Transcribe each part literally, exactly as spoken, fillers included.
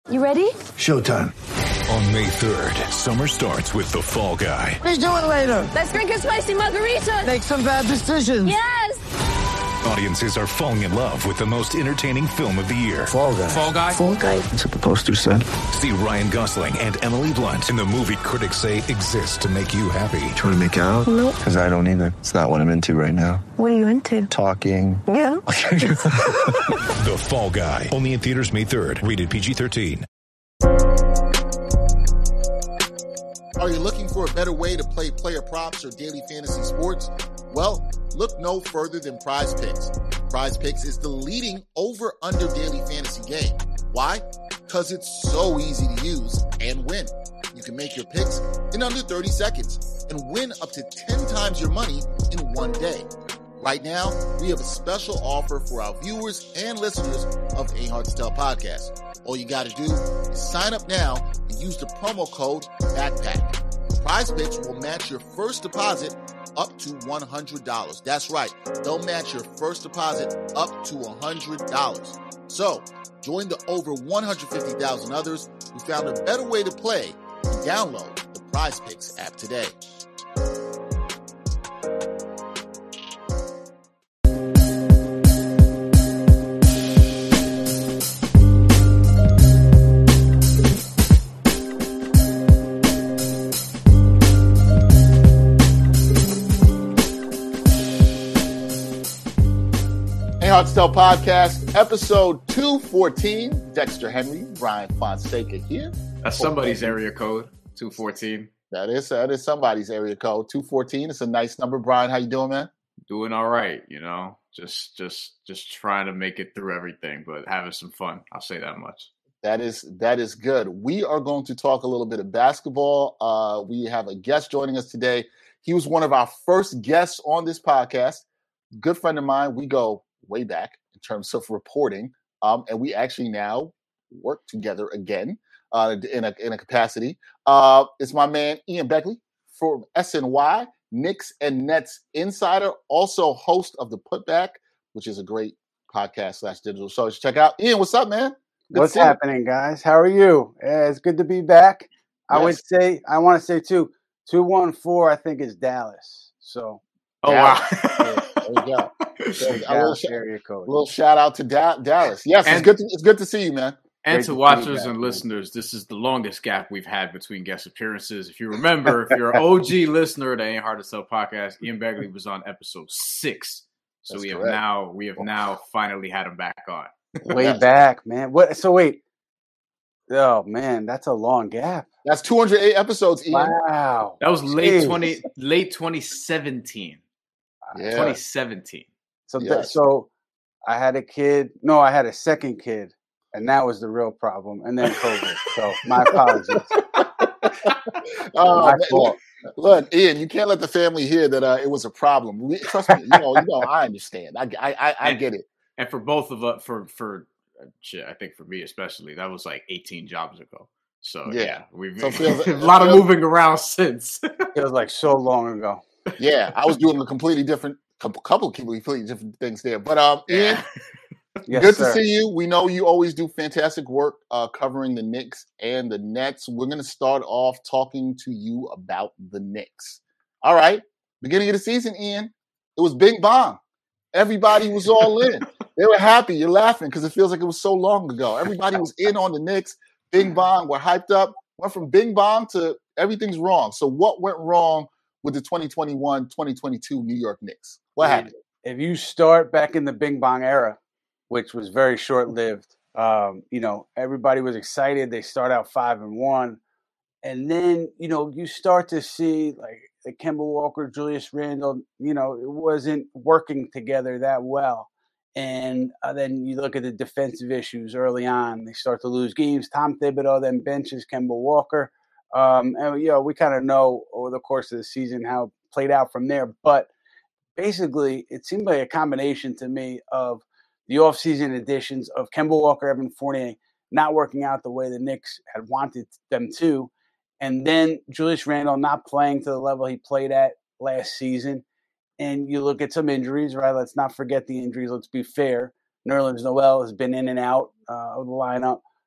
You ready? Showtime. On May third, summer starts with The Fall Guy. Let's do it later. Let's drink a spicy margarita. Make some bad decisions. Yes! Audiences are falling in love with the most entertaining film of the year. Fall Guy. Fall Guy? Fall guy. That's what the poster said. See Ryan Gosling and Emily Blunt in the movie critics say exists to make you happy. Trying to make it out? Nope. Because I don't either. It's not what I'm into right now. What are you into? Talking. Yeah. The Fall Guy. Only in theaters May third. Rated P G thirteen. Are you looking for a better way to play player props or daily fantasy sports? Well, look no further than Prize Picks. Prize Picks is the leading over-under daily fantasy game. Why? Because it's so easy to use and win. You can make your picks in under thirty seconds and win up to ten times your money in one day. Right now, we have a special offer for our viewers and listeners of A Hard to Tell podcast. All you got to do is sign up now and use the promo code BACKPACK. Prize Picks will match your first deposit up to one hundred dollars. That's right. They'll match your first deposit up to one hundred dollars. So, join the over one hundred fifty thousand others who found a better way to play and download the Prize Picks app today. Hard to Tell podcast, episode two fourteen. Dexter Henry, Brian Fonseca here. That's somebody's area code, two fourteen. That is that is somebody's area code, two fourteen. It's a nice number. Brian, how you doing, man? Doing all right, you know. Just just just trying to make it through everything, but having some fun. I'll say that much. That is that is good. We are going to talk a little bit of basketball. Uh, we have a guest joining us today. He was one of our first guests on this podcast. Good friend of mine. We go way back in terms of reporting, um, and we actually now work together again uh, in a in a capacity. Uh, it's my man Ian Begley from S N Y, Knicks and Nets insider, also host of the Putback, which is a great podcast slash digital show. Check out Ian. What's up, man? Good what's happening, you. guys? How are you? Yeah, it's good to be back. Yes. I would say I want to say too. Two one four, I think is Dallas. So. Oh Dallas. wow! Yeah, there you go. So, Dallas a, little sh- area code. a little shout out to da- Dallas. Yes, and, it's good. To, it's good to see you, man. And Great to to watchers you, and listeners, this is the longest gap we've had between guest appearances. If you remember, if you're an O G listener of the Ain't Hard to Sell podcast, Ian Begley was on episode six. So That's we have correct. now we have now finally had him back on. Way back, man. What? So wait. Oh man, that's a long gap. That's two hundred eight episodes, Ian. Wow. That was late Jeez. twenty late twenty seventeen. Yeah. twenty seventeen. So th- Yes. so I had a kid. No, I had a second kid, and that was the real problem. And then COVID. So my apologies. Oh, my man, fault. look, look, Ian, you can't let the family hear that uh, it was a problem. We, trust me, you know, you know, I understand. I, I, I, I And- get it. And for both of us, for for uh, shit, I think for me especially, that was like eighteen jobs ago. So Yeah. yeah, we've So it feels- a lot of it feels- moving around since. It was like so long ago. Yeah, I was doing a completely different, couple, couple of completely different things there. But um, Ian, Yes, good sir. to see you. We know you always do fantastic work uh, covering the Knicks and the Nets. We're going to start off talking to you about the Knicks. All right. Beginning of the season, Ian, it was bing bong. Everybody was all in. They were happy. You're laughing because it feels like it was so long ago. Everybody was in on the Knicks. Bing bong. We're hyped up. Went from bing bong to everything's wrong. So what went wrong with the twenty twenty-one twenty twenty-two New York Knicks? What Man, happened? If you start back in the Bing Bong era, which was very short lived, um, you know, everybody was excited. They start out five and one. And then, you know, you start to see like the Kemba Walker, Julius Randle, you know, it wasn't working together that well. And uh, then you look at the defensive issues early on. They start to lose games. Tom Thibodeau then benches Kemba Walker. Um, and, you know, we kind of know over the course of the season how it played out from there. But basically, it seemed like a combination to me of the offseason additions of Kemba Walker, Evan Fournier not working out the way the Knicks had wanted them to, and then Julius Randle not playing to the level he played at last season. And you look at some injuries, right? Let's not forget the injuries. Let's be fair. Nerlens Noel has been in and out uh, of the lineup.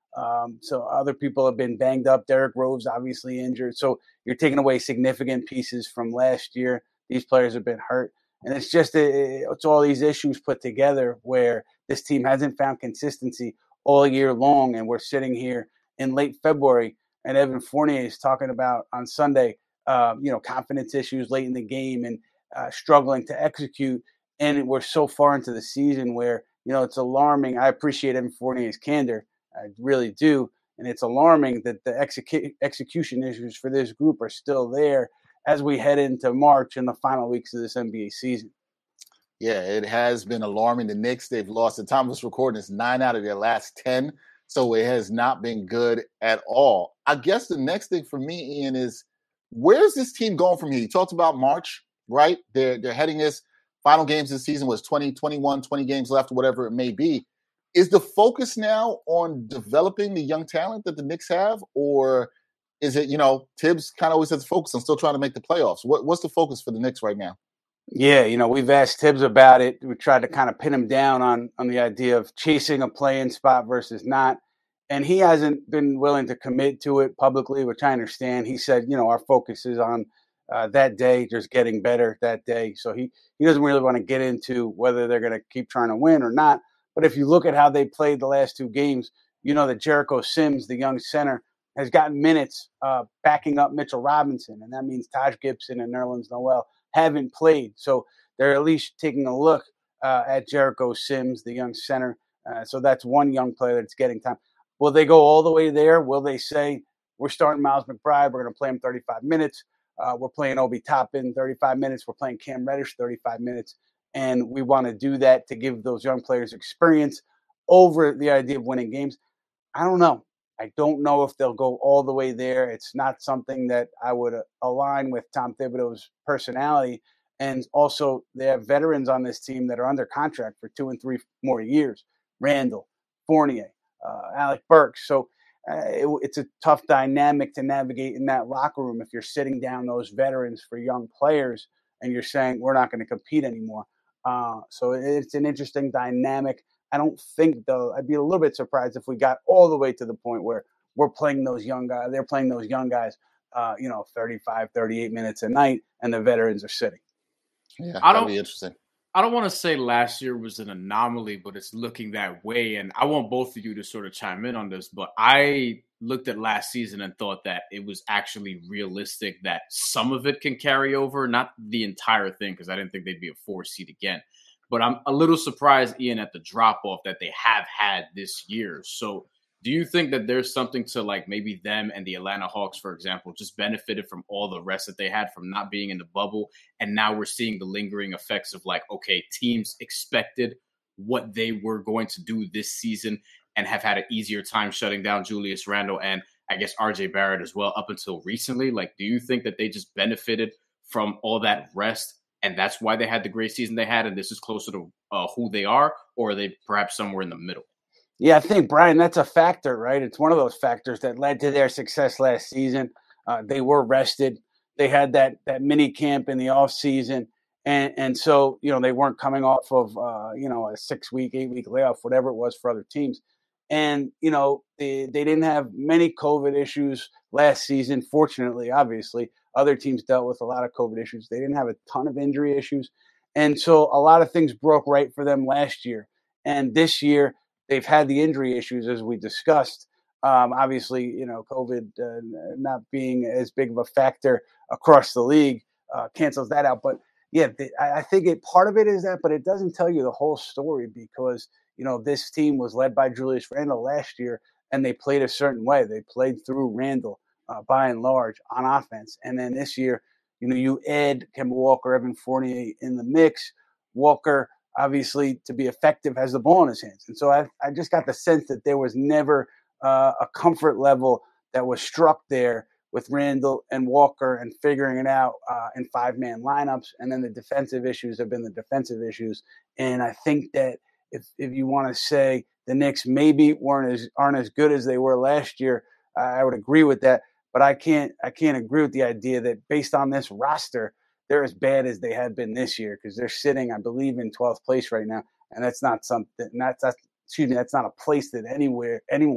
Um, so other people have been banged up. Derrick Rose obviously injured. So you're taking away significant pieces from last year. These players have been hurt. And it's just a, it's all these issues put together where this team hasn't found consistency all year long. And we're sitting here in late February, and Evan Fournier is talking about on Sunday, uh, you know, confidence issues late in the game and uh, struggling to execute. And we're so far into the season where, you know, it's alarming. I appreciate Evan Fournier's candor. I really do. And it's alarming that the execu- execution issues for this group are still there as we head into March and the final weeks of this N B A season. Yeah, it has been alarming. The Knicks, they've lost, the time of this recording is nine out of their last ten. So it has not been good at all. I guess the next thing for me, Ian, is where's this team going from here? You talked about March, right? They're, they're heading this final games this season was twenty, twenty-one, twenty games left, or whatever it may be. Is the focus now on developing the young talent that the Knicks have, or is it, you know, Tibbs kind of always has to focus on still trying to make the playoffs? What, what's the focus for the Knicks right now? Yeah, you know, we've asked Tibbs about it. We tried to kind of pin him down on on the idea of chasing a play-in spot versus not. And he hasn't been willing to commit to it publicly, which I understand. He said, you know, our focus is on uh, that day, just getting better that day. So he, he doesn't really want to get into whether they're going to keep trying to win or not. But if you look at how they played the last two games, you know that Jericho Sims, the young center, has gotten minutes uh, backing up Mitchell Robinson. And that means Taj Gibson and Nerlens Noel haven't played. So they're at least taking a look uh, at Jericho Sims, the young center. Uh, so that's one young player that's getting time. Will they go all the way there? Will they say, we're starting Miles McBride, we're going to play him thirty-five minutes. Uh, we're playing Obi Toppin thirty-five minutes. We're playing Cam Reddish thirty-five minutes. And we want to do that to give those young players experience over the idea of winning games. I don't know. I don't know if they'll go all the way there. It's not something that I would uh, align with Tom Thibodeau's personality. And also, they have veterans on this team that are under contract for two and three more years. Randall, Fournier, uh, Alec Burks. So uh, it, it's a tough dynamic to navigate in that locker room if you're sitting down those veterans for young players and you're saying, we're not going to compete anymore. Uh, so it's an interesting dynamic. I don't think, though, I'd be a little bit surprised if we got all the way to the point where we're playing those young guys, they're playing those young guys, uh, you know, thirty-five, thirty-eight minutes a night, and the veterans are sitting. Yeah, I that'd don't, be interesting. I don't want to say last year was an anomaly, but it's looking that way. And I want both of you to sort of chime in on this, but I looked at last season and thought that it was actually realistic that some of it can carry over, not the entire thing, because I didn't think they'd be a four seed again. But I'm a little surprised, Ian, at the drop-off that they have had this year. So do you think that there's something to, like, maybe them and the Atlanta Hawks, for example, just benefited from all the rest that they had from not being in the bubble, and now we're seeing the lingering effects of, like, okay, teams expected what they were going to do this season and have had an easier time shutting down Julius Randle and, I guess, R J Barrett as well up until recently? Like, do you think that they just benefited from all that rest, and that's why they had the great season they had, and this is closer to uh, who they are, or are they perhaps somewhere in the middle? Yeah, I think, Brian, that's a factor, right? It's one of those factors that led to their success last season. Uh, they were rested. They had that that mini camp in the offseason. And and so, you know, they weren't coming off of, uh, you know, a six-week, eight-week layoff, whatever it was for other teams. And, you know, they, they didn't have many COVID issues last season, fortunately, obviously. Other teams dealt with a lot of COVID issues. They didn't have a ton of injury issues. And so a lot of things broke right for them last year. And this year, they've had the injury issues, as we discussed. Um, obviously, you know, COVID uh, not being as big of a factor across the league uh, cancels that out. But, yeah, they, I think it, part of it is that, but it doesn't tell you the whole story because, you know, this team was led by Julius Randle last year, and they played a certain way. They played through Randle uh, by and large on offense. And then this year, you know, you add Kemba Walker, Evan Fournier in the mix. Walker, obviously, to be effective, has the ball in his hands. And so I, I just got the sense that there was never uh, a comfort level that was struck there with Randle and Walker and figuring it out uh, in five-man lineups. And then the defensive issues have been the defensive issues. And I think that if if you want to say the Knicks maybe weren't as aren't as good as they were last year, uh, I would agree with that. But I can't I can't agree with the idea that based on this roster, they're as bad as they have been this year because they're sitting, I believe, in twelfth place right now, and that's not something. That's, that's excuse me, that's not a place that anywhere anyone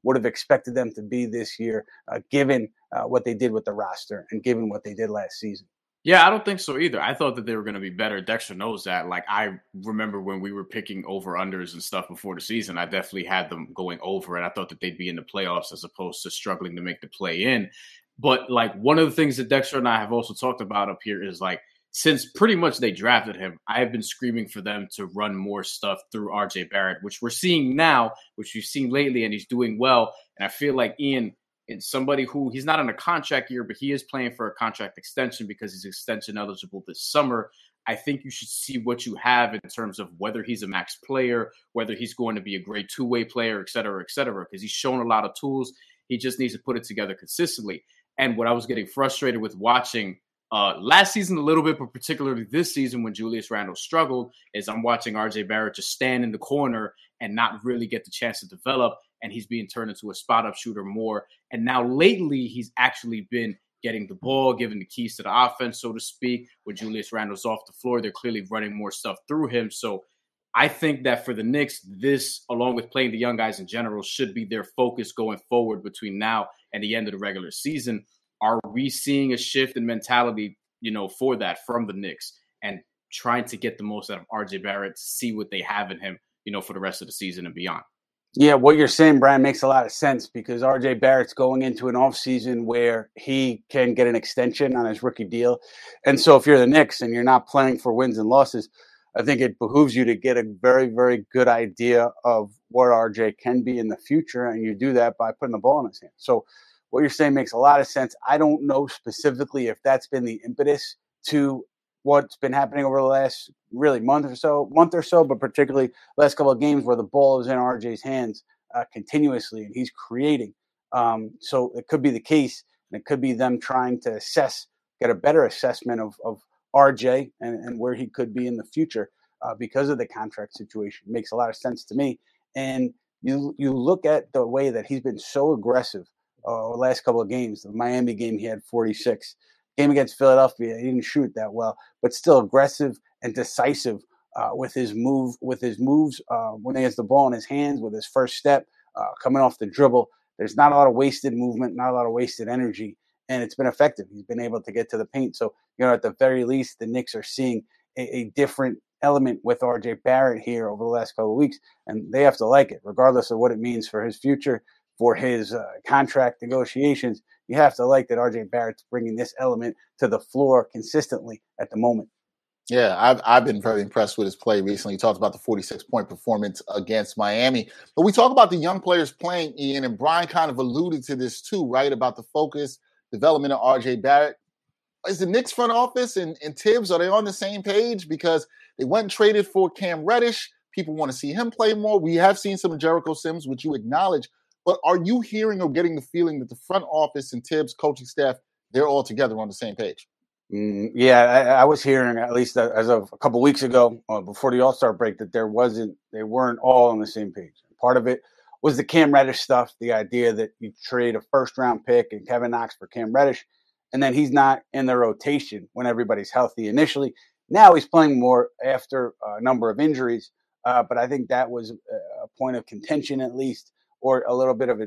would have expected them to be this year, uh, given uh, what they did with the roster and given what they did last season. Yeah, I don't think so either. I thought that they were going to be better. Dexter knows that. Like, I remember when we were picking over-unders and stuff before the season, I definitely had them going over, and I thought that they'd be in the playoffs as opposed to struggling to make the play in. But, like, one of the things that Dexter and I have also talked about up here is, like, since pretty much they drafted him, I have been screaming for them to run more stuff through R J Barrett, which we're seeing now, which we've seen lately, and he's doing well. And I feel like Ian – and somebody who he's not on a contract year, but he is playing for a contract extension because he's extension eligible this summer. I think you should see what you have in terms of whether he's a max player, whether he's going to be a great two-way player, et cetera, et cetera, because he's shown a lot of tools. He just needs to put it together consistently. And what I was getting frustrated with watching uh, last season a little bit, but particularly this season when Julius Randle struggled, is I'm watching R J Barrett just stand in the corner and not really get the chance to develop. And he's being turned into a spot-up shooter more. And now lately, he's actually been getting the ball, giving the keys to the offense, so to speak. When Julius Randle's off the floor, they're clearly running more stuff through him. So I think that for the Knicks, this, along with playing the young guys in general, should be their focus going forward between now and the end of the regular season. Are we seeing a shift in mentality, you know, for that from the Knicks and trying to get the most out of R J Barrett, see what they have in him, you know, for the rest of the season and beyond? Yeah, what you're saying, Brian, makes a lot of sense because R J Barrett's going into an offseason where he can get an extension on his rookie deal. And so if you're the Knicks and you're not playing for wins and losses, I think it behooves you to get a very, very good idea of what R J can be in the future. And you do that by putting the ball in his hand. So what you're saying makes a lot of sense. I don't know specifically if that's been the impetus to what's been happening over the last really month or so, month or so, but particularly last couple of games where the ball is in R J's hands uh, continuously and he's creating. Um, so it could be the case, and it could be them trying to assess, get a better assessment of, of R J and, and where he could be in the future uh, because of the contract situation. It makes a lot of sense to me. And you you look at the way that he's been so aggressive uh, the last couple of games. The Miami game, he had forty-six. Game against Philadelphia, he didn't shoot that well, but still aggressive and decisive uh, with his move, with his moves uh, when he has the ball in his hands, with his first step uh, coming off the dribble. There's not a lot of wasted movement, not a lot of wasted energy, and it's been effective. He's been able to get to the paint. So, you know, at the very least, the Knicks are seeing a, a different element with R J Barrett here over the last couple of weeks, and they have to like it, regardless of what it means for his future, for his uh, contract negotiations. You have to like that R J Barrett's bringing this element to the floor consistently at the moment. Yeah, I've I've been very impressed with his play recently. You talked about the forty-six point performance against Miami. But we talk about the young players playing, Ian, and Brian kind of alluded to this too, right, about the focus, development of R J Barrett. Is the Knicks front office and, and Tibbs, are they on the same page? Because they went and traded for Cam Reddish. People want to see him play more. We have seen some of Jericho Sims, which you acknowledge. But are you hearing or getting the feeling that the front office and Tibbs coaching staff, they're all together on the same page? Mm, yeah, I, I was hearing, at least as of a couple of weeks ago, uh, before the All-Star break, that there wasn't, they weren't all on the same page. Part of it was the Cam Reddish stuff, the idea that you trade a first-round pick and Kevin Knox for Cam Reddish, and then he's not in the rotation when everybody's healthy initially. Now he's playing more after a number of injuries, uh, but I think that was a point of contention at least, or a little bit of a,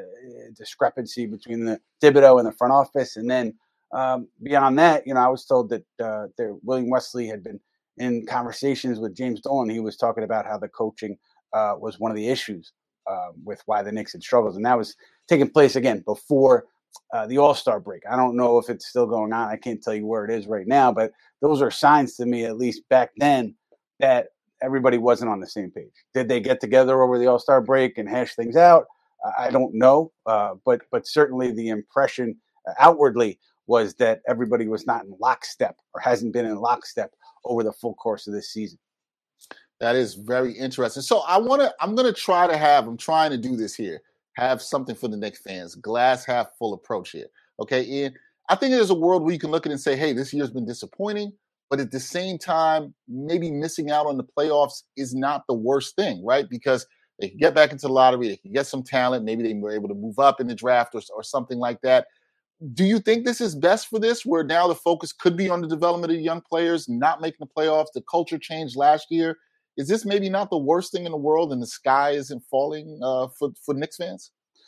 a discrepancy between the Thibodeau and the front office. And then um, beyond that, you know, I was told that uh, there, William Wesley had been in conversations with James Dolan. He was talking about how the coaching uh, was one of the issues uh, with why the Knicks had struggled. And that was taking place, again, before uh, the All-Star break. I don't know if it's still going on. I can't tell you where it is right now, but those are signs to me, at least back then, that everybody wasn't on the same page. Did they get together over the All-Star break and hash things out? I don't know, uh, but but certainly the impression uh, outwardly was that everybody was not in lockstep or hasn't been in lockstep over the full course of this season. That is very interesting. So I want to, I'm going to try to have, I'm trying to do this here, have something for the Knicks fans, glass half full approach here. Okay, Ian, I think there's a world where you can look at it and say, hey, this year's been disappointing. But at the same time, maybe missing out on the playoffs is not the worst thing, right? Because they can get back into the lottery, they can get some talent, maybe they were able to move up in the draft or, or something like that. Do you think this is best for this, where now the focus could be on the development of young players, not making the playoffs, the culture changed last year? Is this maybe not the worst thing in the world and the sky isn't falling uh, for, for Knicks fans?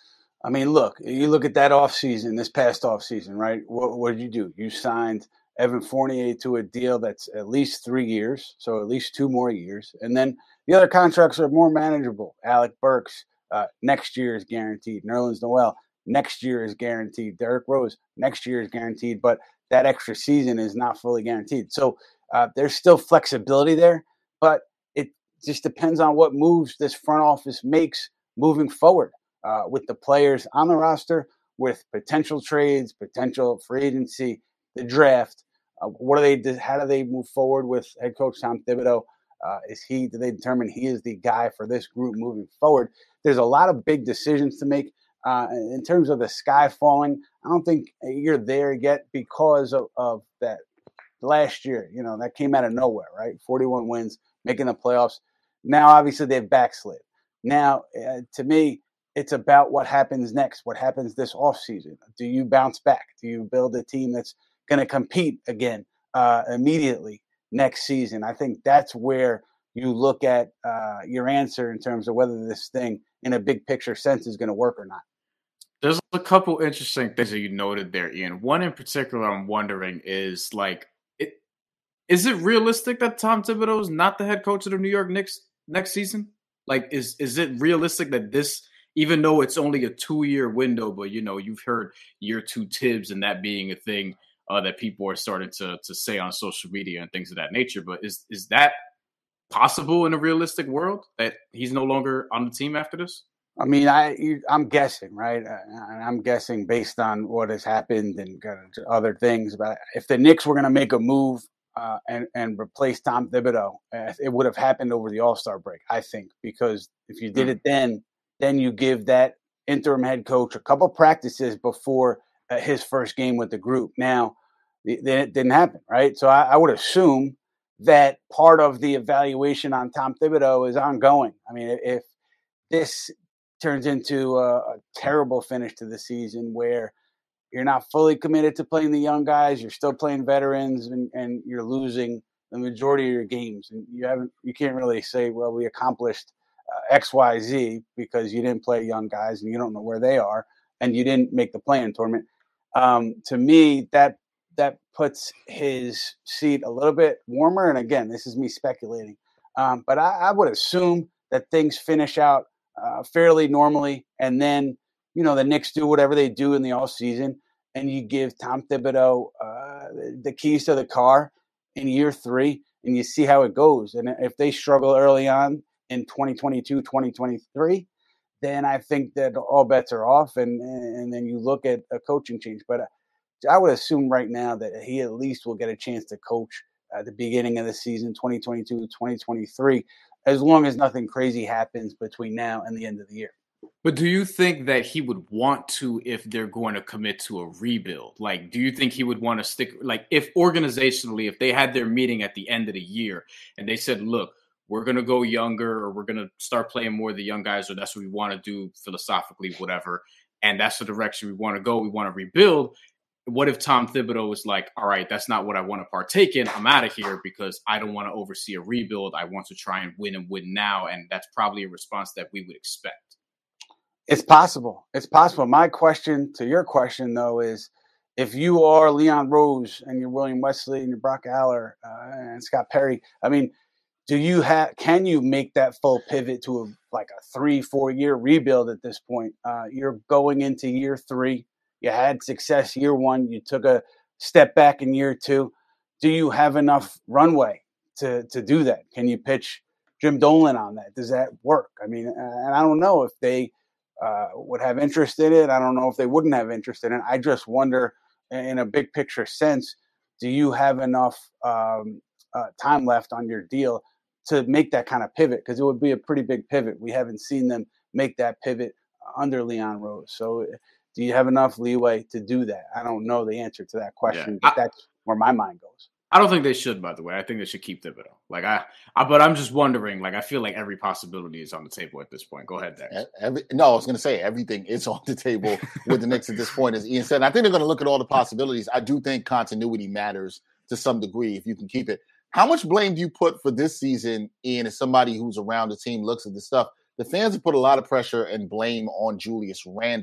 I mean, look, you look at that offseason, this past offseason, right? What, what did you do? You signed Evan Fournier to a deal that's at least three years, so at least two more years. And then the other contracts are more manageable. Alec Burks, uh, next year is guaranteed. Nerlens Noel, next year is guaranteed. Derrick Rose, next year is guaranteed. But that extra season is not fully guaranteed. So uh, there's still flexibility there, but it just depends on what moves this front office makes moving forward uh, with the players on the roster, with potential trades, potential free agency, the draft. Uh, what do they? How do they move forward with head coach Tom Thibodeau? Uh, is he? Do they determine he is the guy for this group moving forward? There's a lot of big decisions to make. Uh, in terms of the sky falling, I don't think you're there yet because of, of that last year. You know, that came out of nowhere, right? forty-one wins, making the playoffs. Now, obviously, they've backslid. Now, uh, to me, it's about what happens next. What happens this offseason? Do you bounce back? Do you build a team that's going to compete again uh, immediately next season? I think that's where you look at uh, your answer in terms of whether this thing in a big picture sense is going to work or not. There's a couple interesting things that you noted there, Ian. One in particular I'm wondering is, like, it, is it realistic that Tom Thibodeau is not the head coach of the New York Knicks next season? Like, is is it realistic that this, even though it's only a two-year window, but, you know, you've heard year two Tibbs and that being a thing uh, that people are starting to to say on social media and things of that nature. But is is that possible in a realistic world that he's no longer on the team after this? I mean, I, I'm guessing, right? I'm guessing based on what has happened and other things. But if the Knicks were going to make a move uh, and, and replace Tom Thibodeau, it would have happened over the All-Star break, I think. Because if you did it then, then you give that interim head coach a couple practices before uh, his first game with the group. Now, then it didn't happen, right? So I, I would assume that part of the evaluation on Tom Thibodeau is ongoing. I mean, if this turns into a, a terrible finish to the season where you're not fully committed to playing the young guys, you're still playing veterans, and, and you're losing the majority of your games, and you haven't, you can't really say, well, we accomplished uh, X, Y, Z because you didn't play young guys and you don't know where they are, and you didn't make the play-in tournament. Um, to me, that that puts his seat a little bit warmer. And again, this is me speculating, um, but I, I would assume that things finish out Uh, fairly normally, and then, you know, the Knicks do whatever they do in the off season, and you give Tom Thibodeau uh, the keys to the car in year three, and you see how it goes. And if they struggle early on in twenty twenty-two, twenty twenty-three, then I think that all bets are off, and and then you look at a coaching change. But I would assume right now that he at least will get a chance to coach at the beginning of the season, twenty twenty-two, twenty twenty-three, as long as nothing crazy happens between now and the end of the year. But do you think that he would want to if they're going to commit to a rebuild? Like, do you think he would want to stick, like, if organizationally, if they had their meeting at the end of the year and they said, look, we're going to go younger, or we're going to start playing more of the young guys, or that's what we want to do philosophically, whatever, and that's the direction we want to go, we want to rebuild. What if Tom Thibodeau was like, all right, that's not what I want to partake in. I'm out of here because I don't want to oversee a rebuild. I want to try and win and win now. And that's probably a response that we would expect. It's possible. It's possible. My question to your question, though, is if you are Leon Rose and you're William Wesley and you're Brock Aller uh, and Scott Perry, I mean, do you have, can you make that full pivot to a, like a three, four year rebuild at this point? Uh, you're going into year three. You had success year one. You took a step back in year two. Do you have enough runway to to do that? Can you pitch Jim Dolan on that? Does that work? I mean, and I don't know if they uh, would have interest in it. I don't know if they wouldn't have interest in it. I just wonder, in a big picture sense, do you have enough um, uh, time left on your deal to make that kind of pivot? Because it would be a pretty big pivot. We haven't seen them make that pivot under Leon Rose. So do you have enough leeway to do that? I don't know the answer to that question, yeah. but I, that's where my mind goes. I don't think they should, by the way. I think they should keep Thibodeau. Like I, I, but I'm just wondering. Like I feel like every possibility is on the table at this point. Go ahead, Dex. Every, no, I was going to say everything is on the table with the Knicks at this point, as Ian said. And I think they're going to look at all the possibilities. I do think continuity matters to some degree if you can keep it. How much blame do you put for this season, Ian, as somebody who's around the team, looks at this stuff? The fans have put a lot of pressure and blame on Julius Randle.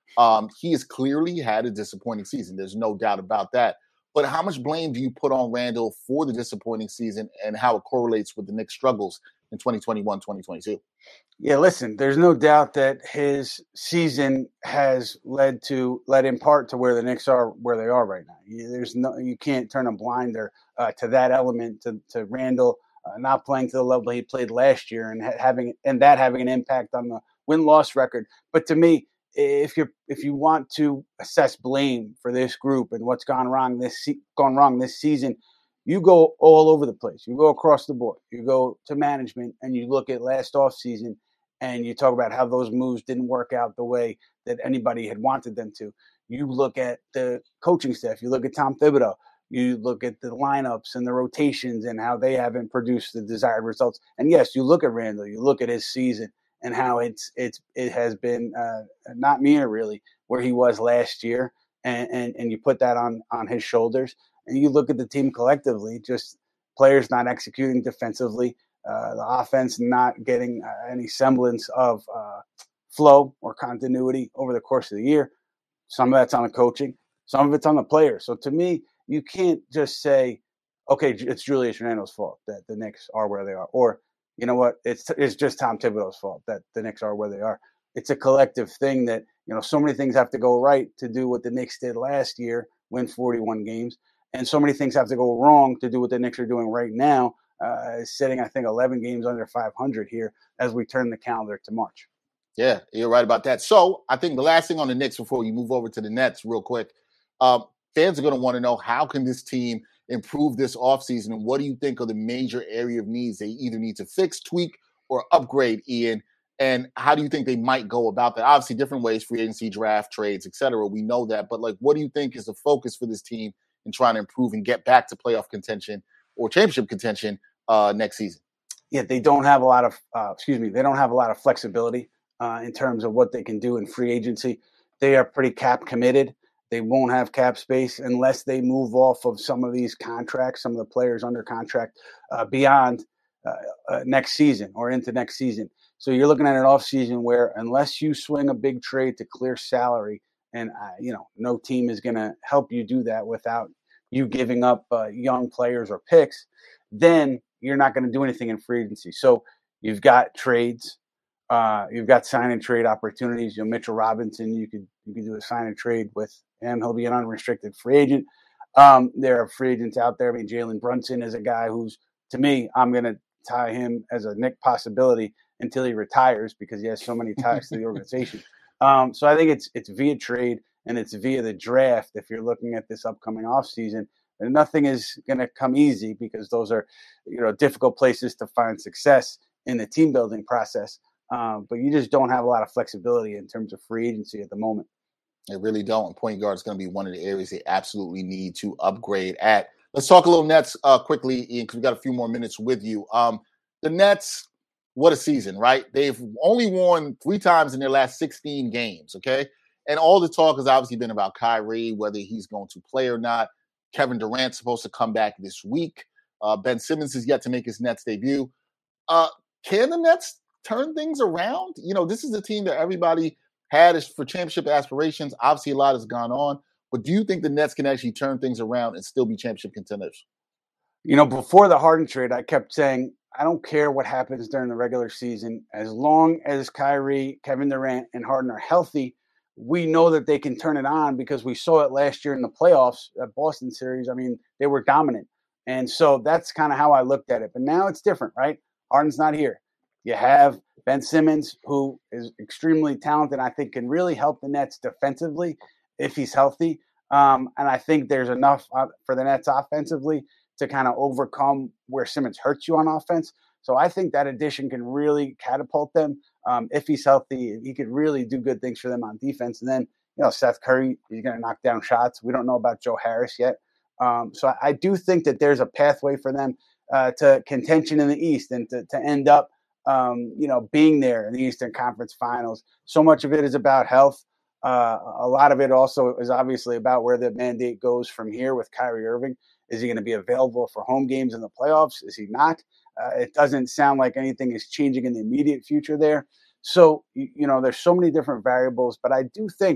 Um, he has clearly had a disappointing season. There's no doubt about that. But how much blame do you put on Randle for the disappointing season and how it correlates with the Knicks' struggles in twenty twenty-one, twenty twenty-two? Yeah, listen, there's no doubt that his season has led to, led in part to where the Knicks are where they are right now. You, there's no, you can't turn a blinder uh, to that element, to, to Randle uh, not playing to the level he played last year and ha- having, and that having an impact on the win-loss record. But to me, if you if you want to assess blame for this group and what's gone wrong this se- gone wrong this season, you go all over the place. You go across the board. You go to management and you look at last offseason and you talk about how those moves didn't work out the way that anybody had wanted them to. You look at the coaching staff. You look at Tom Thibodeau. You look at the lineups and the rotations and how they haven't produced the desired results. And yes, you look at Randle. You look at his season and how it's it's it has been uh, not near really where he was last year, and, and and you put that on on his shoulders, and you look at the team collectively, just players not executing defensively, uh, the offense not getting uh, any semblance of uh, flow or continuity over the course of the year. Some of that's on the coaching, some of it's on the players. So to me, you can't just say, okay, it's Julius Randle's fault that the Knicks are where they are, or you know what? It's it's just Tom Thibodeau's fault that the Knicks are where they are. It's a collective thing that, you know, so many things have to go right to do what the Knicks did last year, win forty-one games. And so many things have to go wrong to do what the Knicks are doing right now, uh, sitting, I think, eleven games under five hundred here as we turn the calendar to March. Yeah, you're right about that. So I think the last thing on the Knicks before you move over to the Nets real quick, um, fans are going to want to know, how can this team improve this offseason, and what do you think are the major area of needs they either need to fix, tweak, or upgrade, Ian? And how do you think they might go about that? Obviously, different ways, free agency, draft, trades, et cetera. We know that. But, like, what do you think is the focus for this team in trying to improve and get back to playoff contention or championship contention uh, next season? Yeah, they don't have a lot of, uh, excuse me, they don't have a lot of flexibility uh, in terms of what they can do in free agency. They are pretty cap committed. They won't have cap space unless they move off of some of these contracts, some of the players under contract uh, beyond uh, uh, next season or into next season. So you're looking at an offseason where unless you swing a big trade to clear salary, and uh, you know, no team is going to help you do that without you giving up uh, young players or picks, then you're not going to do anything in free agency. So you've got trades. Uh, you've got sign and trade opportunities. You know, Mitchell Robinson, you could you could do a sign and trade with him. He'll be an unrestricted free agent. Um, there are free agents out there. I mean, Jalen Brunson is a guy who's, to me, I'm going to tie him as a Knick possibility until he retires because he has so many ties to the organization. Um, so I think it's it's via trade and it's via the draft if you're looking at this upcoming offseason. And nothing is going to come easy because those are, you know, difficult places to find success in the team building process. Um, but you just don't have a lot of flexibility in terms of free agency at the moment. They really don't. And point guard is going to be one of the areas they absolutely need to upgrade at. Let's talk a little Nets uh, quickly, Ian, because we've got a few more minutes with you. Um, the Nets, what a season, right? They've only won three times in their last sixteen games, okay? And all the talk has obviously been about Kyrie, whether he's going to play or not. Kevin Durant's supposed to come back this week. Uh, Ben Simmons is yet to make his Nets debut. Uh, can the Nets turn things around? You know, this is a team that everybody had as for championship aspirations. Obviously, a lot has gone on. But do you think the Nets can actually turn things around and still be championship contenders? You know, before the Harden trade, I kept saying, I don't care what happens during the regular season. As long as Kyrie, Kevin Durant, and Harden are healthy, we know that they can turn it on because we saw it last year in the playoffs at Boston series. I mean, they were dominant. And so that's kind of how I looked at it. But now it's different, right? Harden's not here. You have Ben Simmons, who is extremely talented, I think can really help the Nets defensively if he's healthy. Um, and I think there's enough uh, for the Nets offensively to kind of overcome where Simmons hurts you on offense. So I think that addition can really catapult them. Um, if he's healthy, he could really do good things for them on defense. And then, you know, Seth Curry, he's going to knock down shots. We don't know about Joe Harris yet. Um, so I, I do think that there's a pathway for them uh, to contention in the East and to, to end up, um, you know, being there in the Eastern Conference Finals. So much of it is about health. Uh, a lot of it also is obviously about where the mandate goes from here with Kyrie Irving. Is he going to be available for home games in the playoffs? Is he not? Uh, it doesn't sound like anything is changing in the immediate future there. So, you, you know, there's so many different variables, but I do think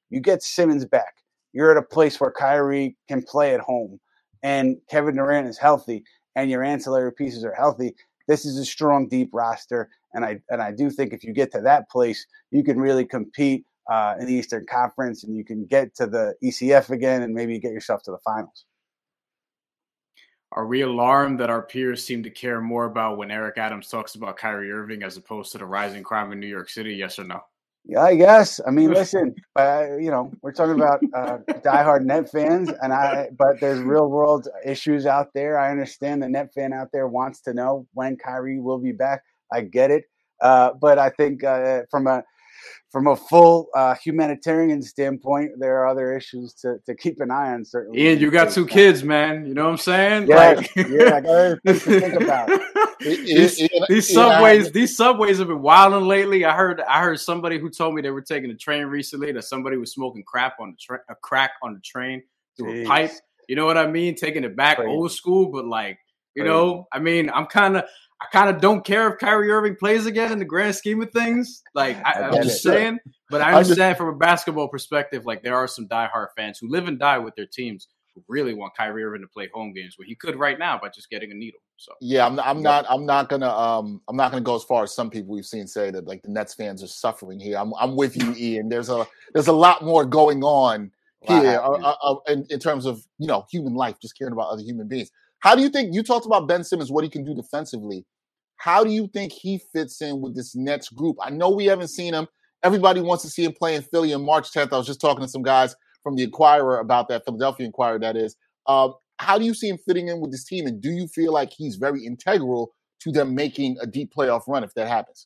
You get Simmons back. You're at a place where Kyrie can play at home and Kevin Durant is healthy and your ancillary pieces are healthy. This is a strong, deep roster. And I and I do think if you get to that place, you can really compete uh, in the Eastern Conference and you can get to the E C F again and maybe get yourself to the finals. Are we alarmed that our peers seem to care more about when Eric Adams talks about Kyrie Irving as opposed to the rising crime in New York City? Yes or no? Yeah, I guess. I mean, listen, uh, you know, we're talking about uh, diehard Net fans, and I. But there's real world issues out there. I understand the Net fan out there wants to know when Kyrie will be back. I get it, uh, but I think uh, from a from a full uh, humanitarian standpoint, there are other issues to, to keep an eye on. Certainly, Ian, you got two kids, man. You know what I'm saying? Yeah, like, yeah, I got other things to think about. these, these subways, these subways have been wilding lately. I heard, I heard somebody who told me they were taking a train recently that somebody was smoking crap on the tra- a crack on the train through Jeez. a pipe. You know what I mean? Taking it back Crazy. old school, but like, you Crazy. know, I mean, I'm kind of. I kind of don't care if Kyrie Irving plays again in the grand scheme of things. Like, I, I'm just it. saying. But I understand from a basketball perspective, like, there are some diehard fans who live and die with their teams who really want Kyrie Irving to play home games where he could right now by just getting a needle. So yeah, I'm, I'm not. I'm not gonna. Um, I'm not gonna go as far as some people we've seen say that like the Nets fans are suffering here. I'm. I'm with you, Ian. There's a. There's a lot more going on here uh, uh, uh, in, in terms of you know human life, just caring about other human beings. How do you think, you talked about Ben Simmons, what he can do defensively. How do you think he fits in with this Nets group? I know we haven't seen him. Everybody wants to see him play in Philly on March tenth. I was just talking to some guys from the Inquirer about that, Philadelphia Inquirer, that is. Uh, how do you see him fitting in with this team? And do you feel like he's very integral to them making a deep playoff run if that happens?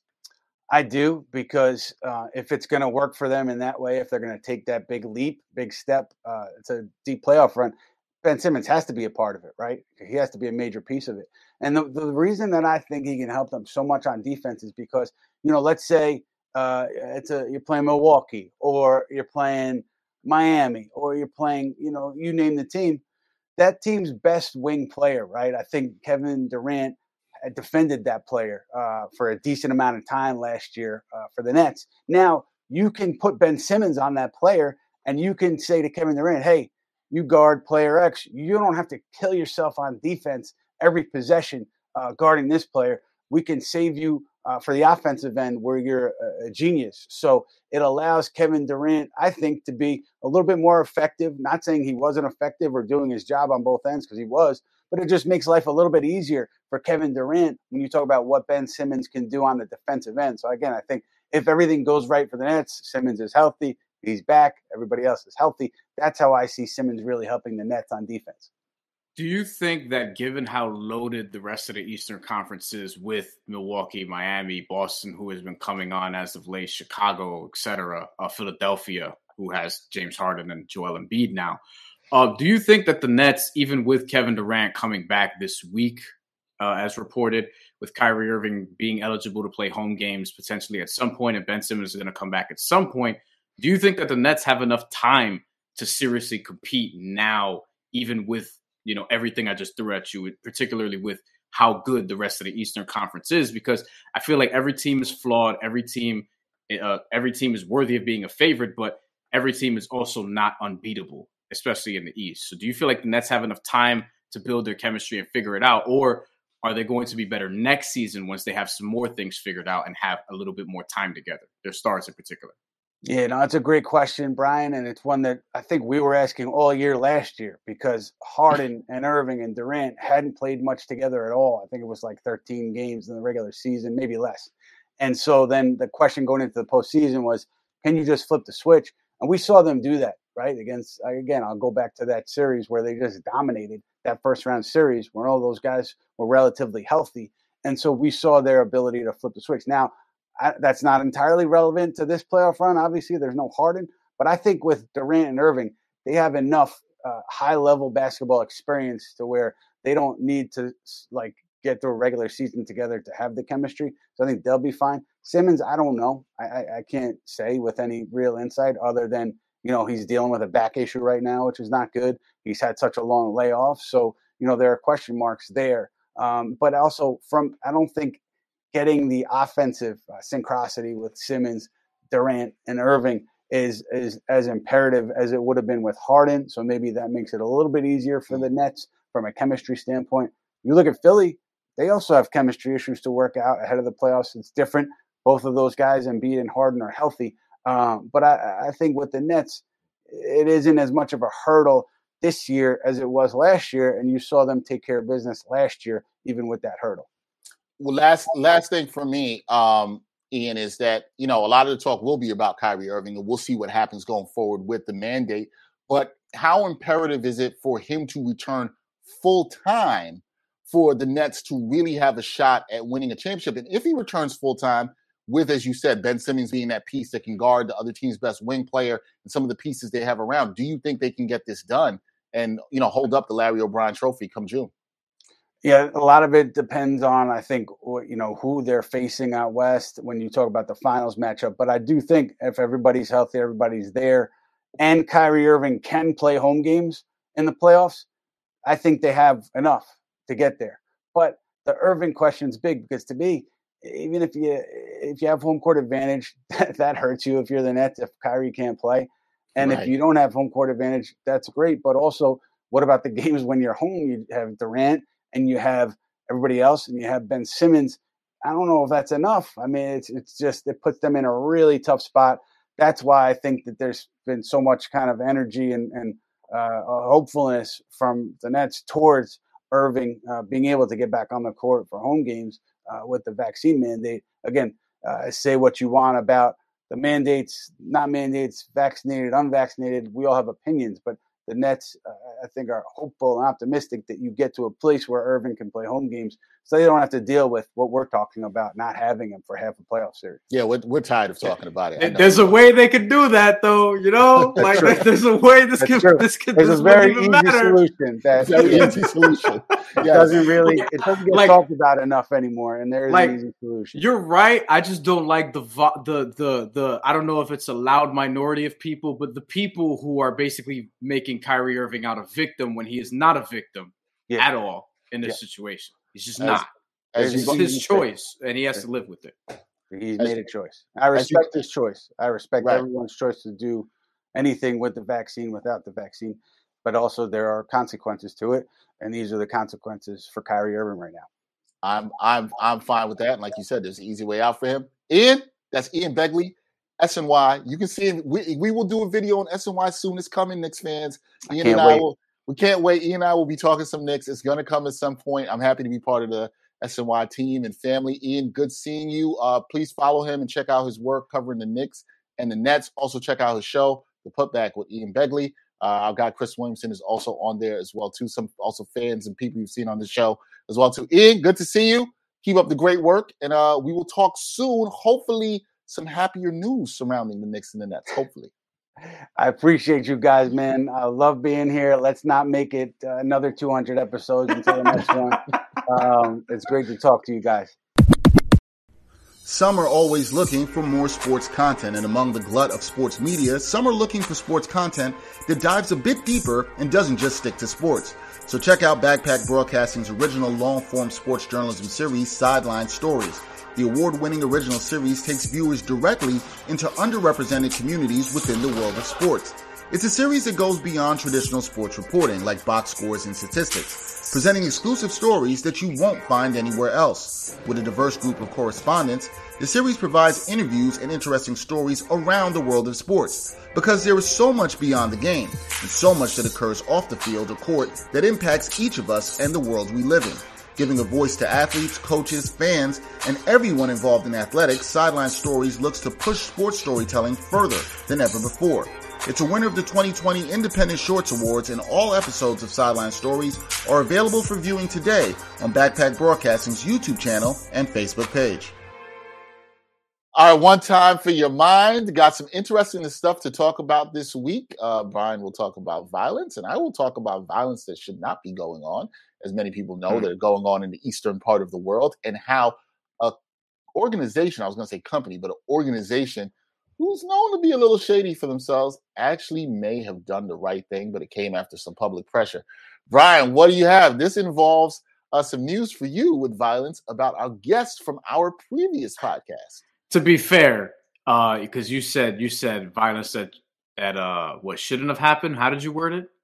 I do, because uh, if it's going to work for them in that way, if they're going to take that big leap, big step, uh, it's a deep playoff run, Ben Simmons has to be a part of it, right? He has to be a major piece of it. And the, the reason that I think he can help them so much on defense is because, you know, let's say uh, it's a you're playing Milwaukee or you're playing Miami or you're playing, you know, you name the team. That team's best wing player, right? I think Kevin Durant had defended that player uh, for a decent amount of time last year uh, for the Nets. Now, you can put Ben Simmons on that player and you can say to Kevin Durant, hey, you guard player X. You don't have to kill yourself on defense every possession uh, guarding this player. We can save you uh, for the offensive end where you're a, a genius. So it allows Kevin Durant, I think, to be a little bit more effective. Not saying he wasn't effective or doing his job on both ends, because he was, but it just makes life a little bit easier for Kevin Durant when you talk about what Ben Simmons can do on the defensive end. So again, I think if everything goes right for the Nets, Simmons is healthy, he's back, everybody else is healthy. That's how I see Simmons really helping the Nets on defense. Do you think that given how loaded the rest of the Eastern Conference is with Milwaukee, Miami, Boston, who has been coming on as of late, Chicago, et cetera, uh, Philadelphia, who has James Harden and Joel Embiid now, uh, do you think that the Nets, even with Kevin Durant coming back this week, uh, as reported, with Kyrie Irving being eligible to play home games potentially at some point, and Ben Simmons is going to come back at some point, do you think that the Nets have enough time to seriously compete now, even with, you know, everything I just threw at you, particularly with how good the rest of the Eastern Conference is? Because I feel like every team is flawed. Every team, uh, every team is worthy of being a favorite, but every team is also not unbeatable, especially in the East. So do you feel like the Nets have enough time to build their chemistry and figure it out? Or are they going to be better next season once they have some more things figured out and have a little bit more time together, their stars in particular? Yeah, no, that's a great question, Brian, and it's one that I think we were asking all year last year, because Harden and Irving and Durant hadn't played much together at all. I think it was like thirteen games in the regular season, maybe less. And so then the question going into the postseason was, can you just flip the switch? And we saw them do that, right? Against, again, I'll go back to that series where they just dominated that first round series where all those guys were relatively healthy. And so we saw their ability to flip the switch. Now, I, that's not entirely relevant to this playoff run. Obviously, there's no Harden. But I think with Durant and Irving, they have enough uh, high-level basketball experience to where they don't need to, like, get through a regular season together to have the chemistry. So I think they'll be fine. Simmons, I don't know. I, I, I can't say with any real insight other than, you know, he's dealing with a back issue right now, which is not good. He's had such a long layoff. So, you know, there are question marks there. Um, but also from, I don't think getting the offensive uh, synchronicity with Simmons, Durant, and Irving is is as imperative as it would have been with Harden. So maybe that makes it a little bit easier for the Nets from a chemistry standpoint. You look at Philly, they also have chemistry issues to work out ahead of the playoffs. It's different. Both of those guys, Embiid and Harden, are healthy. Um, but I, I think with the Nets, it isn't as much of a hurdle this year as it was last year, and you saw them take care of business last year, even with that hurdle. Well, last last thing for me, um, Ian, is that, you know, a lot of the talk will be about Kyrie Irving, and we'll see what happens going forward with the mandate. But how imperative is it for him to return full time for the Nets to really have a shot at winning a championship? And if he returns full time with, as you said, Ben Simmons being that piece that can guard the other team's best wing player and some of the pieces they have around, do you think they can get this done and, you know, hold up the Larry O'Brien trophy come June? Yeah, a lot of it depends on, I think, you know, who they're facing out west when you talk about the finals matchup. But I do think if everybody's healthy, everybody's there, and Kyrie Irving can play home games in the playoffs, I think they have enough to get there. But the Irving question is big because, to me, even if you if you have home court advantage, that, that hurts you if you're the Nets, if Kyrie can't play. And right. if you don't have home court advantage, that's great. But also, what about the games when you're home? You have Durant and you have everybody else and you have Ben Simmons. I don't know if that's enough. I mean, it's it's just, it puts them in a really tough spot. That's why I think that there's been so much kind of energy and, and uh, hopefulness from the Nets towards Irving uh, being able to get back on the court for home games uh, with the vaccine mandate. Again, uh, say what you want about the mandates, not mandates, vaccinated, unvaccinated. We all have opinions, but the Nets, uh, I think, are hopeful and optimistic that you get to a place where Irving can play home games so they don't have to deal with what we're talking about, not having him for half a playoff series. Yeah, we're, we're tired of talking about it. There's a way they could do that, though, you know? Like, there's a way this That's could, this could, There's this a very easy matter. solution. That very easy solution. It doesn't really, it doesn't get like, talked about enough anymore, and there's like, an easy solution. You're right. I just don't like the, the, the, the, I don't know if it's a loud minority of people, but the people who are basically making Kyrie Irving out a victim when he is not a victim yeah. at all in this yeah. situation. He's just as, not. As it's you, his choice, and he has to live with it. He's as, made a choice. I respect you, his choice. I respect right. everyone's choice to do anything with the vaccine, without the vaccine. But also there are consequences to it, and these are the consequences for Kyrie Irving right now. I'm I'm I'm fine with that. And like you said, there's an easy way out for him. Ian, that's Ian Begley, S N Y. You can see him. We, we will do a video on S N Y soon. It's coming, Knicks fans. Ian I and I wait. will. We can't wait. Ian and I will be talking some Knicks. It's going to come at some point. I'm happy to be part of the S N Y team and family. Ian, good seeing you. Uh, please follow him and check out his work covering the Knicks and the Nets. Also check out his show, The Putback with Ian Begley. Uh, our guy Chris Williamson is also on there as well too. Some also fans and people you've seen on the show as well too. Ian, good to see you. Keep up the great work, and uh, we will talk soon. Hopefully, some happier news surrounding the Knicks and the Nets. Hopefully. I appreciate you guys, man. I love being here. Let's not make it uh, another two hundred episodes until the next one. Um, it's great to talk to you guys. Some are always looking for more sports content, and among the glut of sports media, some are looking for sports content that dives a bit deeper and doesn't just stick to sports. So check out Backpack Broadcasting's original long-form sports journalism series, Sideline Stories. The award-winning original series takes viewers directly into underrepresented communities within the world of sports. It's a series that goes beyond traditional sports reporting, like box scores and statistics, presenting exclusive stories that you won't find anywhere else. With a diverse group of correspondents, the series provides interviews and interesting stories around the world of sports, because there is so much beyond the game, and so much that occurs off the field or court that impacts each of us and the world we live in. Giving a voice to athletes, coaches, fans, and everyone involved in athletics, Sideline Stories looks to push sports storytelling further than ever before. It's a winner of the twenty twenty Independent Shorts Awards, and all episodes of Sideline Stories are available for viewing today on Backpack Broadcasting's YouTube channel and Facebook page. All right, one time for your mind. Got some interesting stuff to talk about this week. Uh, Brian will talk about violence, and I will talk about violence that should not be going on, as many people know, mm-hmm. that are going on in the eastern part of the world, and how a organization, I was going to say company, but an organization who's known to be a little shady for themselves actually may have done the right thing, but it came after some public pressure. Brian, what do you have? This involves uh, some news for you with violence about our guest from our previous podcast. To be fair, Uh, because you said you said violence that that uh what shouldn't have happened. How did you word it?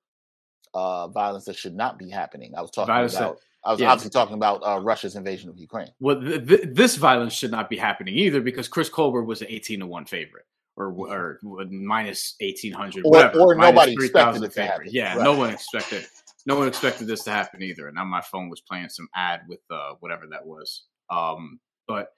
Uh, violence that should not be happening. I was talking Violence that- about. I was yeah. obviously talking about uh, Russia's invasion of Ukraine. Well, th- th- this violence should not be happening either because Chris Colbert was an eighteen to one favorite or or minus eighteen hundred, Or- whatever. or minus nobody three expected thousand it to happen. Yeah, Right. no one expected. No one expected this to happen either. And now my phone was playing some ad with uh, whatever that was. Um, but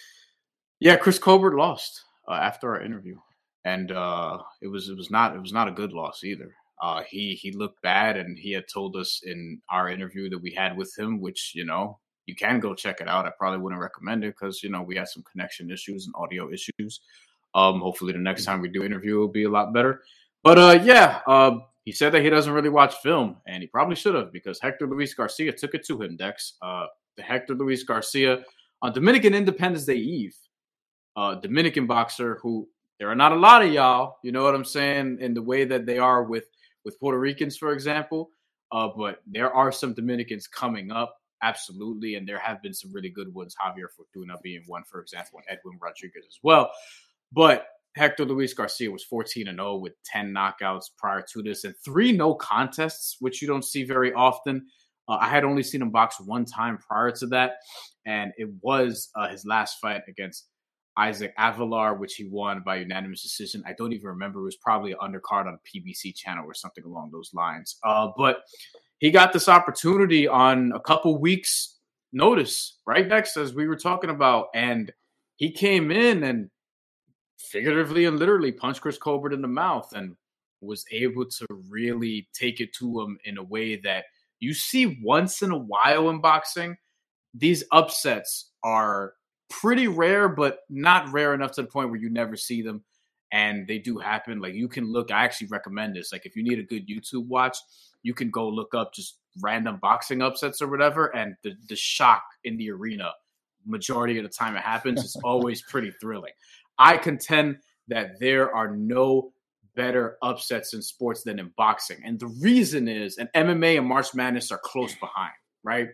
yeah, Chris Colbert lost uh, after our interview, and uh, it was it was not it was not a good loss either. Uh, he he looked bad, and he had told us in our interview that we had with him, which, you know, you can go check it out. I probably wouldn't recommend it because, you know, we had some connection issues and audio issues. Um, hopefully the next time we do interview will be a lot better. But uh, yeah, uh, he said that he doesn't really watch film, and he probably should have because Hector Luis Garcia took it to him, Dex. Uh, the Hector Luis Garcia on Dominican Independence Day Eve, uh, Dominican boxer who there are not a lot of y'all, you know what I'm saying, in the way that they are with with Puerto Ricans, for example. Uh, but there are some Dominicans coming up, absolutely, and there have been some really good ones, Javier Fortuna being one, for example, and Edwin Rodriguez as well. But Hector Luis Garcia was fourteen and oh with ten knockouts prior to this and three no contests, which you don't see very often. Uh, I had only seen him box one time prior to that, and it was uh, his last fight against Isaac Avalar, which he won by unanimous decision. I don't even remember. It was probably an undercard on a P B C channel or something along those lines. Uh, but he got this opportunity on a couple weeks' notice, right, Dex, as we were talking about. And he came in and figuratively and literally punched Chris Colbert in the mouth and was able to really take it to him in a way that you see once in a while in boxing. These upsets are pretty rare, but not rare enough to the point where you never see them. And they do happen. Like, you can look, I actually recommend this. Like, if you need a good YouTube watch, you can go look up just random boxing upsets or whatever. And the, the shock in the arena, majority of the time it happens, is always pretty thrilling. I contend that there are no better upsets in sports than in boxing. And the reason is, and M M A and March Madness are close behind, right?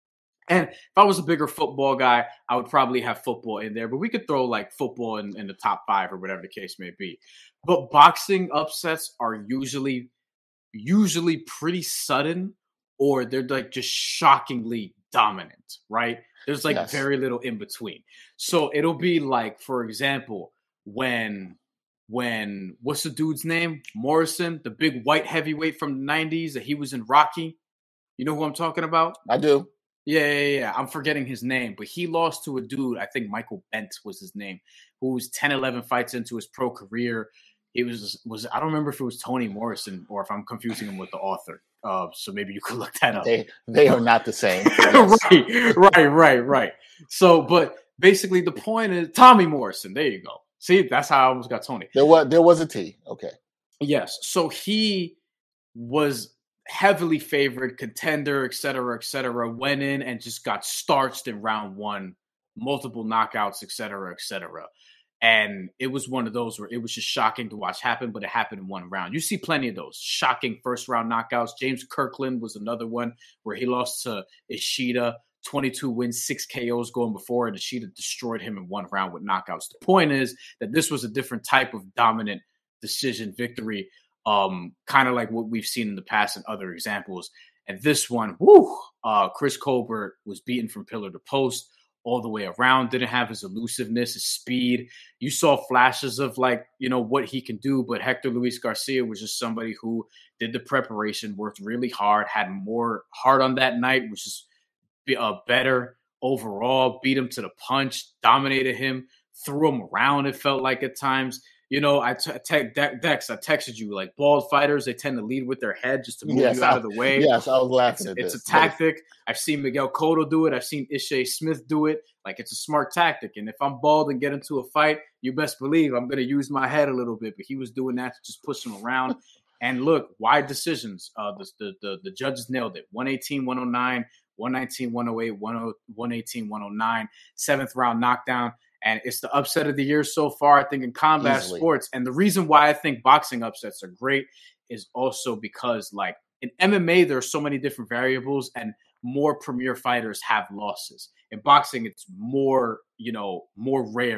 And if I was a bigger football guy, I would probably have football in there, but we could throw like football in, in the top five or whatever the case may be. But boxing upsets are usually, usually pretty sudden, or they're like just shockingly dominant, right? There's like Yes. very little in between. So it'll be like, for example, when, when, what's the dude's name? Morrison, the big white heavyweight from the nineties that he was in Rocky. You know who I'm talking about? I do. Yeah, yeah, yeah. I'm forgetting his name, but he lost to a dude, I think Michael Bent was his name, who was ten, eleven fights into his pro career. It was, was I don't remember if it was Toni Morrison or if I'm confusing him with the author. Uh, so maybe you could look that up. They they are not the same. Yes. right, right, right, right. So, but basically the point is Tommy Morrison. There you go. See, that's how I almost got Tony. There was there was a T. Okay. Yes. So he was heavily favored, contender, et cetera, et cetera, went in and just got starched in round one, multiple knockouts, et cetera, et cetera. And it was one of those where it was just shocking to watch happen, but it happened in one round. You see plenty of those shocking first round knockouts. James Kirkland was another one where he lost to Ishida, twenty-two wins, six K Os going before, and Ishida destroyed him in one round with knockouts. The point is that this was a different type of dominant decision victory, um, kind of like what we've seen in the past in other examples. And this one, whoo, uh, Chris Colbert was beaten from pillar to post all the way around, didn't have his elusiveness, his speed. You saw flashes of, like, you know, what he can do, but Hector Luis Garcia was just somebody who did the preparation, worked really hard, had more heart on that night, which is uh, better overall, beat him to the punch, dominated him, threw him around, it felt like at times. You know, I te- te- Dex, I texted you, like, bald fighters, they tend to lead with their head just to move Yes, you out I- of the way. Yes, I was laughing It's, at it's this. a tactic. I've seen Miguel Cotto do it. I've seen Ishe Smith do it. Like, it's a smart tactic. And if I'm bald and get into a fight, you best believe I'm going to use my head a little bit. But he was doing that to just push him around. And look, wide decisions. Uh, the, the, the, the judges nailed it. one eighteen, one oh nine, one nineteen, one oh eight, one eighteen, one oh nine. Seventh round knockdown. And it's the upset of the year so far, I think, in combat Easily. sports. And the reason why I think boxing upsets are great is also because, like, in M M A, there are so many different variables and more premier fighters have losses. In boxing, it's more, you know, more rare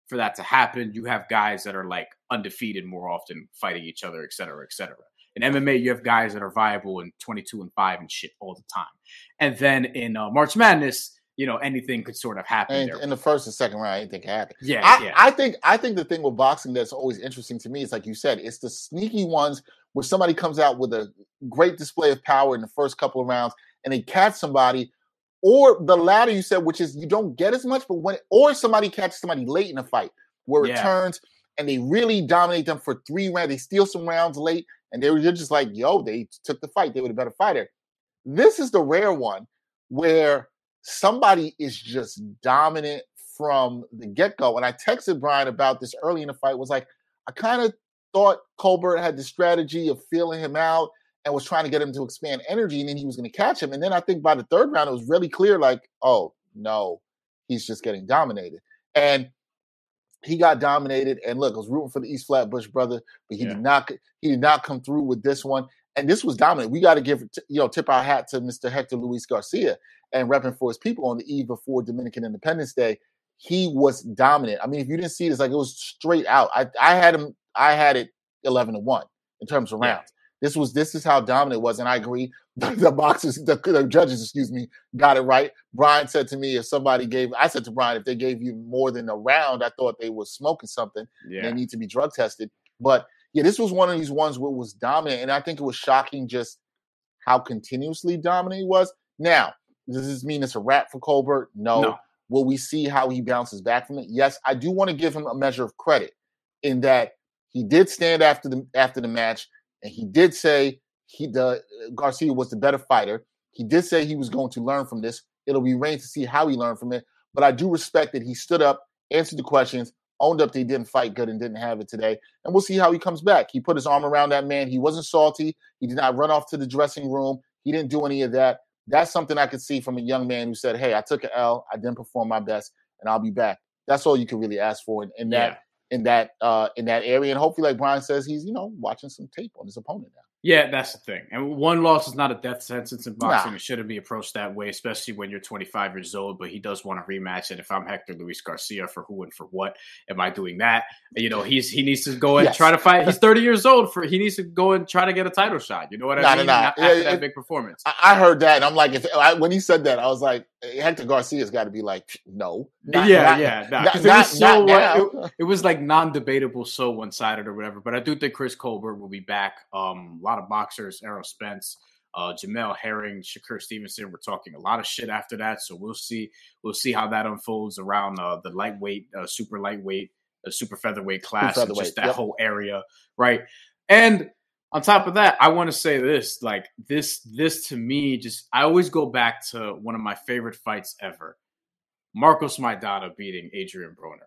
for that to happen, you have guys that are like undefeated more often, fighting each other, et cetera, et cetera. In M M A, you have guys that are viable in twenty-two and five and shit all the time. And then in uh, March Madness, you know, anything could sort of happen And there. in the first and second round, anything can happen. Yeah, I, yeah. I think I think the thing with boxing that's always interesting to me is, like you said, it's the sneaky ones where somebody comes out with a great display of power in the first couple of rounds and they catch somebody, or the latter you said, which is you don't get as much, but when or somebody catches somebody late in a fight where it Yeah. turns and they really dominate them for three rounds. They steal some rounds late, and they were just like, yo, they took the fight. They were the better fighter. This is the rare one where somebody is just dominant from the get-go. And I texted Brian about this early in the fight, was like, I kind of thought Colbert had the strategy of feeling him out and was trying to get him to expand energy, and then he was going to catch him. And then I think by the third round, it was really clear, like, oh, no, he's just getting dominated. And he got dominated. And look, I was rooting for the East Flatbush brother, but he Yeah. did not he did not come through with this one. And this was dominant. We got to give, you know, tip our hat to Mister Hector Luis Garcia and repping for his people on the eve before Dominican Independence Day. He was dominant. I mean, if you didn't see it, it's like it was straight out. I, I had him, I had it eleven to one in terms of rounds. This was this is how dominant it was, and I agree. The, the boxers, the, the judges, excuse me, got it right. Brian said to me, if somebody gave, I said to Brian, if they gave you more than a round, I thought they were smoking something. Yeah. They need to be drug tested. But yeah, this was one of these ones where it was dominant, and I think it was shocking just how continuously dominant he was. Now, does this mean it's a wrap for Colbert? No. No. Will we see how he bounces back from it? Yes, I do want to give him a measure of credit in that he did stand after the after the match, and he did say he the Garcia was the better fighter. He did say he was going to learn from this. It'll be rain to see how he learned from it. But I do respect that he stood up, answered the questions, owned up that he didn't fight good and didn't have it today. And we'll see how he comes back. He put his arm around that man. He wasn't salty. He did not run off to the dressing room. He didn't do any of that. That's something I could see from a young man who said, hey, I took an L. I didn't perform my best, and I'll be back. That's all you can really ask for in, in that Yeah. in that uh, in that area. And hopefully, like Brian says, he's, you know, watching some tape on his opponent now. Yeah, that's the thing. And one loss is not a death sentence in boxing. Nah. It shouldn't be approached that way, especially when you're twenty-five years old. But he does want a rematch. And if I'm Hector Luis Garcia, for who and for what am I doing that? You know, he's he needs to go and Yes. try to fight. He's thirty years old. For he needs to go and try to get a title shot. You know what I Nah, mean? nah, nah. After Yeah, that it- big performance. I, I heard that, and I'm like, if I, when he said that, I was like, Hector Garcia's got to be like, no, not- yeah, not- yeah, nah, not- 'cause it was not- so not it, now. it was like non-debatable, so one-sided or whatever. But I do think Chris Colbert will be back. Um, a lot of boxers, Errol Spence, uh, Jamel Herring, Shakur Stevenson. We're talking a lot of shit after that, so we'll see. We'll see how that unfolds around uh, the lightweight, uh, super lightweight, uh, super featherweight class, and featherweight, just that yep. whole area, right? And on top of that, I want to say this: like this, this to me, just I always go back to one of my favorite fights ever. Marcos Maidana beating Adrian Broner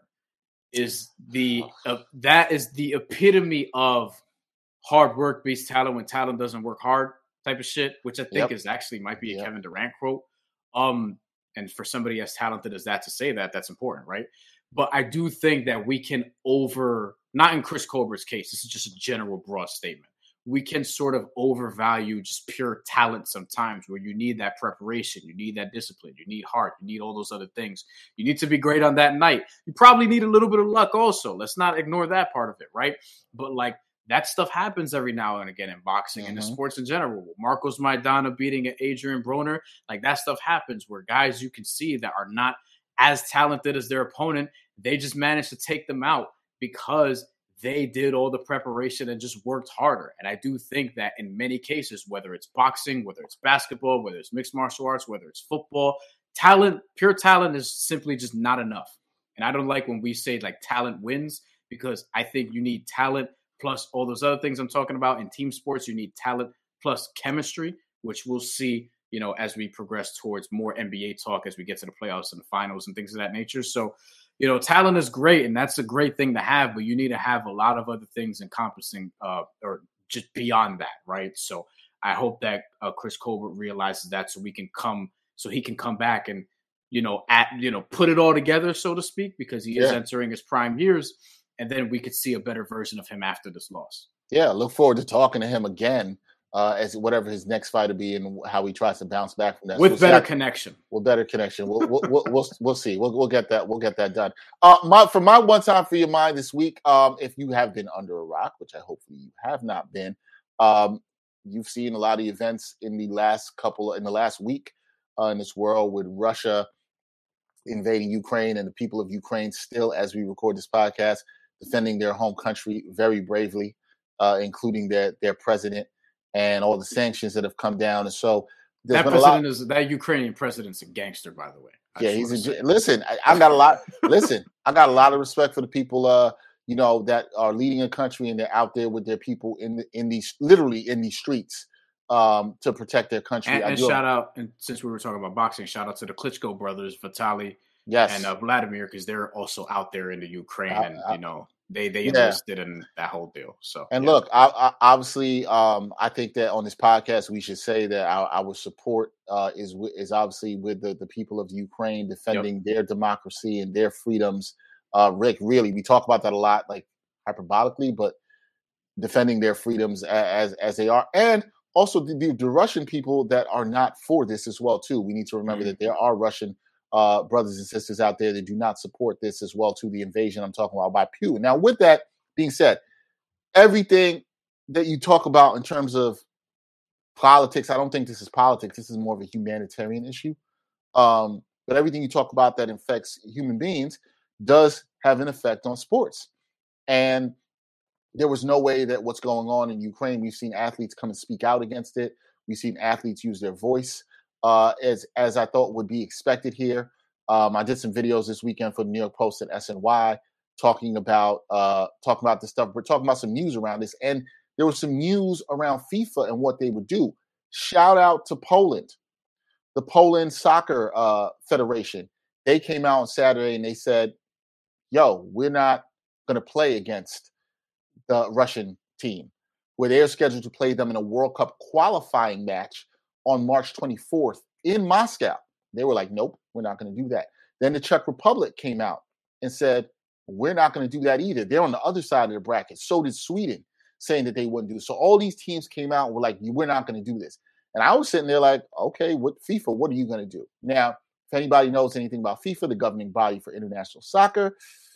is the uh, that is the epitome of hard work beats talent when talent doesn't work hard type of shit, which I think Yep. is actually might be a Yep. Kevin Durant quote. Um, and for somebody as talented as that to say that, that's important, right? But I do think that we can over, not in Chris Colbert's case, this is just a general broad statement. We can sort of overvalue just pure talent sometimes where you need that preparation, you need that discipline, you need heart, you need all those other things. You need to be great on that night. You probably need a little bit of luck also. Let's not ignore that part of it, right? But like that stuff happens every now and again in boxing and in Mhm. sports in general. Marcos Maidana beating Adrian Broner, like that stuff happens where guys you can see that are not as talented as their opponent, they just manage to take them out because they did all the preparation and just worked harder. And I do think that in many cases, whether it's boxing, whether it's basketball, whether it's mixed martial arts, whether it's football, talent, pure talent is simply just not enough. And I don't like when we say like talent wins, because I think you need talent plus all those other things I'm talking about. In team sports, you need talent plus chemistry, which we'll see, you know, as we progress towards more N B A talk, as we get to the playoffs and the finals and things of that nature. So, you know, talent is great, and that's a great thing to have, but you need to have a lot of other things encompassing uh, or just beyond that, right? So I hope that uh, Chris Colbert realizes that, so we can come, so he can come back and, you know, at you know, put it all together, so to speak, because he is Yeah. entering his prime years, and then we could see a better version of him after this loss. Yeah, look forward to talking to him again uh, as whatever his next fight will be and how he tries to bounce back from that. With so better we'll connection. With better connection. We'll we'll, we'll, we'll, we'll see. We'll we'll get that. We'll get that done. Uh, my for my one time for your mind this week. Um, if you have been under a rock, which I hopefully you have not been, um, you've seen a lot of events in the last couple in the last week uh, in this world with Russia invading Ukraine and the people of Ukraine still, as we record this podcast, defending their home country very bravely, uh, including their their president and all the sanctions that have come down. And so that president is that Ukrainian president's a gangster, by the way. I yeah, he's a, listen. I, I got a lot. listen, I got a lot of respect for the people, uh, you know, that are leading a country and they're out there with their people in the, in these literally in these streets um, to protect their country. And, and shout out, and since we were talking about boxing, shout out to the Klitschko brothers, Vitaly, yes, and uh, Vladimir, because they're also out there in the Ukraine, I, and I, you know. They they yeah. enlisted in that whole deal. So and yeah. look, I, I, obviously, um, I think that on this podcast we should say that our, our support uh, is is obviously with the, the people of Ukraine defending yep. their democracy and their freedoms. Uh, Rick, really, we talk about that a lot, like hyperbolically, but defending their freedoms as as they are, and also the, the Russian people that are not for this as well too. We need to remember mm-hmm. that there are Russian. Uh, brothers and sisters out there that do not support this as well to the invasion I'm talking about by Putin. Now, with that being said, everything that you talk about in terms of politics, I don't think this is politics. This is more of a humanitarian issue. Um, but everything you talk about that affects human beings does have an effect on sports. And there was no way that what's going on in Ukraine, we've seen athletes come and speak out against it. We've seen athletes use their voice. Uh, as as I thought would be expected here. Um, I did some videos this weekend for the New York Post and S N Y talking about uh, talking about this stuff. We're talking about some news around this, and there was some news around FIFA and what they would do. Shout out to Poland, the Poland Soccer uh, Federation. They came out on Saturday and they said, "Yo, we're not going to play against the Russian team, where they're scheduled to play them in a World Cup qualifying match on March twenty-fourth in Moscow." They were like, nope, we're not going to do that. Then the Czech Republic came out and said, we're not going to do that either. They're on the other side of the bracket. So did Sweden, saying that they wouldn't do it. So all these teams came out and were like, we're not going to do this. And I was sitting there like, okay, what FIFA, what are you going to do? Now, if anybody knows anything about FIFA, the governing body for international soccer,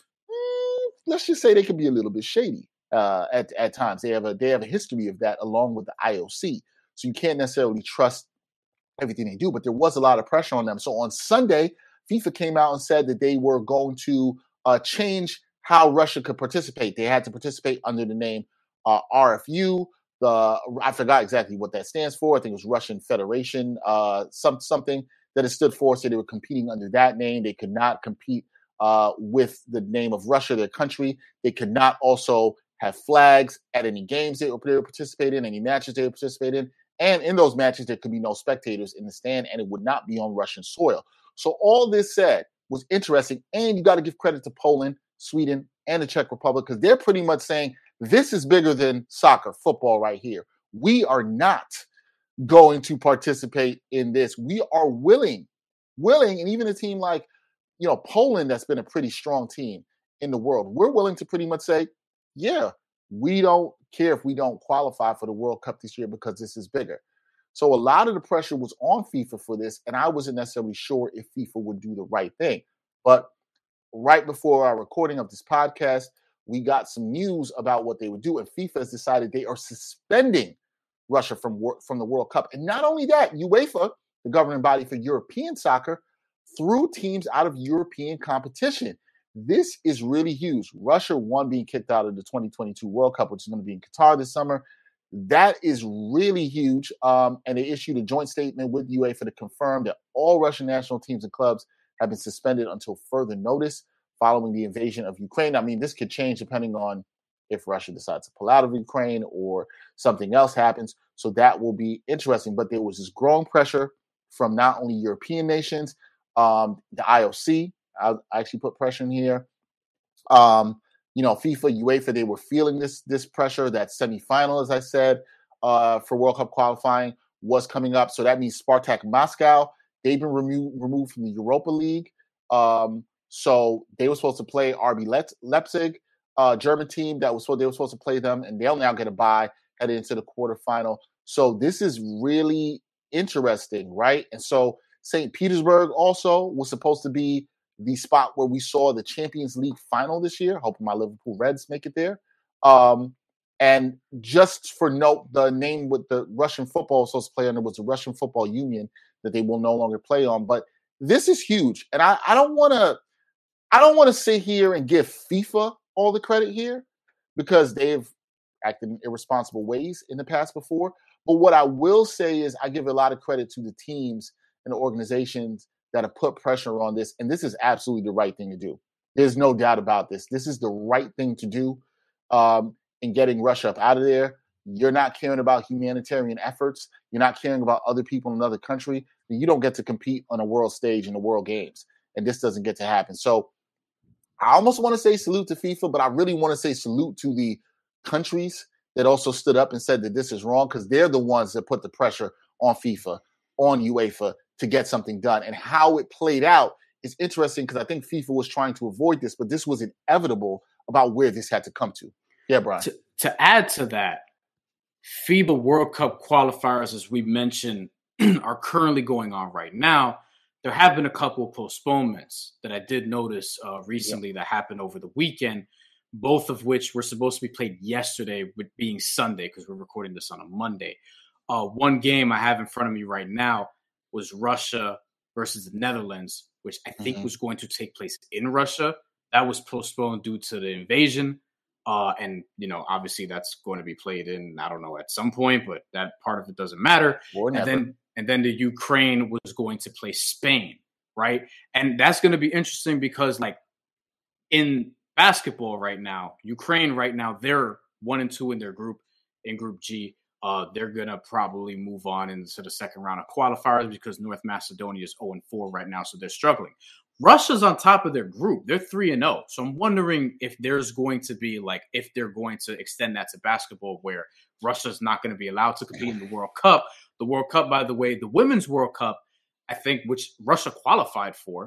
eh, let's just say they can be a little bit shady uh, at, at times. They have a they have a history of that along with the I O C. So you can't necessarily trust everything they do, but there was a lot of pressure on them. So on Sunday, FIFA came out and said that they were going to uh, change how Russia could participate. They had to participate under the name uh, R F U. The I forgot exactly what that stands for. I think it was Russian Federation, uh, some something that it stood for. So they were competing under that name. They could not compete uh, with the name of Russia, their country. They could not also have flags at any games they were, they were participating in, any matches they were participating in. And in those matches, there could be no spectators in the stand, and it would not be on Russian soil. So all this said was interesting, and you got to give credit to Poland, Sweden, and the Czech Republic, because they're pretty much saying this is bigger than soccer, football right here. We are not going to participate in this. We are willing, willing, and even a team like, you know, Poland, that's been a pretty strong team in the world, we're willing to pretty much say, yeah, we don't care if we don't qualify for the World Cup this year because this is bigger. So a lot of the pressure was on FIFA for this, and I wasn't necessarily sure if FIFA would do the right thing. But right before our recording of this podcast, we got some news about what they would do, and FIFA has decided they are suspending Russia from, from the World Cup. And not only that, UEFA, the governing body for European soccer, threw teams out of European competition. This is really huge. Russia, one, being kicked out of the twenty twenty-two World Cup, which is going to be in Qatar this summer. That is really huge. Um, and they issued a joint statement with UEFA to confirm that all Russian national teams and clubs have been suspended until further notice following the invasion of Ukraine. I mean, this could change depending on if Russia decides to pull out of Ukraine or something else happens. So that will be interesting. But there was this growing pressure from not only European nations, um, the I O C. I actually put pressure in here. Um, you know, FIFA, UEFA, they were feeling this this pressure. That semifinal, as I said, uh, for World Cup qualifying was coming up. So that means Spartak Moscow, they've been remo- removed from the Europa League. Um, so they were supposed to play R B Le- Leipzig, uh, German team that was so they were supposed to play them, and they'll now get a bye headed into the quarterfinal So this is really interesting, right? And so Saint Petersburg also was supposed to be the spot where we saw the Champions League final this year. Hoping my Liverpool Reds make it there. Um, and just for note, the name with the Russian football supposed to play under was the Russian Football Union that they will no longer play on. But this is huge. And I, I don't want to I don't want to sit here and give FIFA all the credit here because they've acted in irresponsible ways in the past before. But what I will say is I give a lot of credit to the teams and the organizations that have put pressure on this. And this is absolutely the right thing to do. There's no doubt about this. This is the right thing to do um, in getting Russia up out of there. You're not caring about humanitarian efforts. You're not caring about other people in another country. Then you don't get to compete on a world stage in the World Games. And this doesn't get to happen. So I almost want to say salute to FIFA, but I really want to say salute to the countries that also stood up and said that this is wrong, because they're the ones that put the pressure on FIFA, on UEFA to get something done. And how it played out is interesting because I think FIFA was trying to avoid this, but this was inevitable about where this had to come to. Yeah, Brian. To, to add to that, FIBA World Cup qualifiers, as we mentioned, are currently going on right now. There have been a couple of postponements that I did notice uh, recently yeah. that happened over the weekend, both of which were supposed to be played yesterday, with being Sunday because we're recording this on a Monday. Uh, one game I have in front of me right now was Russia versus the Netherlands, which I think mm-hmm. was going to take place in Russia. That was postponed due to the invasion. Uh, and, you know, obviously that's going to be played in, I don't know, at some point, but that part of it doesn't matter. Or and never. then And then the Ukraine was going to play Spain, right? And that's going to be interesting because, like, in basketball right now, Ukraine right now, they're one and two in their group, in Group G. Uh, they're going to probably move on into the second round of qualifiers because North Macedonia is oh and four right now, so they're struggling. Russia's on top of their group. They're three and oh. So I'm wondering if there's going to be, like, if they're going to extend that to basketball where Russia's not going to be allowed to compete in the World Cup. The World Cup, by the way, the Women's World Cup, I think, which Russia qualified for,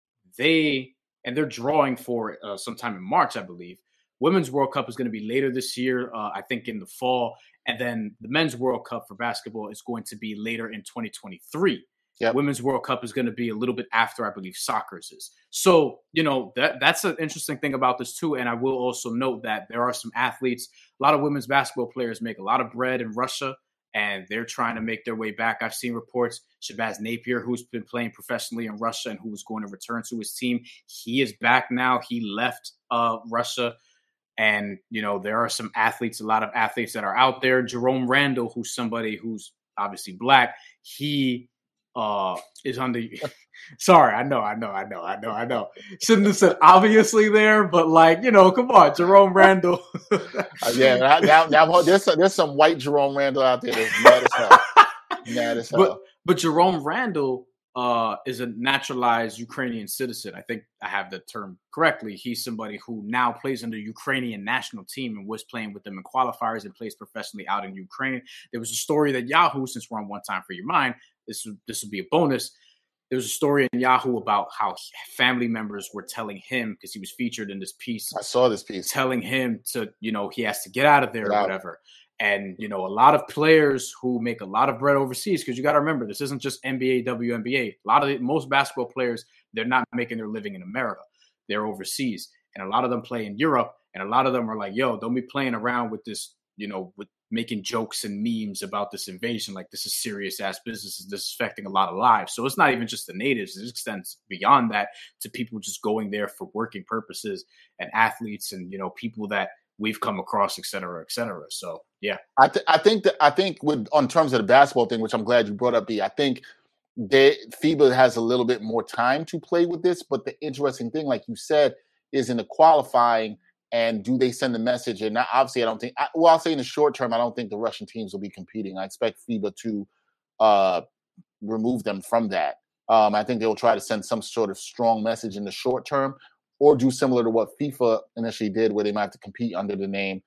they, and they're drawing for uh, sometime in March, I believe. Women's World Cup is going to be later this year, uh, I think in the fall. And then the Men's World Cup for basketball is going to be later in twenty twenty-three. Yep. Women's World Cup is going to be a little bit after, I believe, soccer's is. So, you know, that that's an interesting thing about this too. And I will also note that there are some athletes, a lot of women's basketball players make a lot of bread in Russia, and they're trying to make their way back. I've seen reports, Shabazz Napier, who's been playing professionally in Russia and who was going to return to his team, he is back now. He left uh, Russia. And, you know, there are some athletes, a lot of athletes that are out there. Jerome Randall, who's somebody who's obviously black, he uh, is on the – sorry, I know, I know, I know, I know, I know. Shouldn't have said obviously there, but, like, you know, come on, Jerome Randall. uh, yeah, now, now, now there's, some, there's some white Jerome Randall out there that's mad as hell. Mad as hell. But, but Jerome Randall uh, is a naturalized Ukrainian citizen. I think I have the term correctly. He's somebody who now plays in the Ukrainian national team and was playing with them in qualifiers and plays professionally out in Ukraine. There was a story that Yahoo, since we're on One Time for Your Mind, this, this would be a bonus. There was a story in Yahoo about how family members were telling him, because he was featured in this piece. I saw this piece. Telling him to, you know, he has to get out of there or whatever. And, you know, a lot of players who make a lot of bread overseas, because you got to remember, this isn't just N B A, W N B A. A lot of the, most basketball players, they're not making their living in America. They're overseas. And a lot of them play in Europe. And a lot of them are like, yo, don't be playing around with this, you know, with making jokes and memes about this invasion. Like, this is serious ass business. This is affecting a lot of lives. So it's not even just the natives. It extends beyond that to people just going there for working purposes and athletes and, you know, people that we've come across, et cetera, et cetera. So, yeah. I, th- I think that I think with on terms of the basketball thing, which I'm glad you brought up, B, I think they, FIBA has a little bit more time to play with this. But the interesting thing, like you said, is in the qualifying, and do they send the message? And obviously, I don't think – well, I'll say in the short term, I don't think the Russian teams will be competing. I expect FIBA to uh, remove them from that. Um, I think they'll try to send some sort of strong message in the short term, or do similar to what FIFA initially did, where they might have to compete under the name,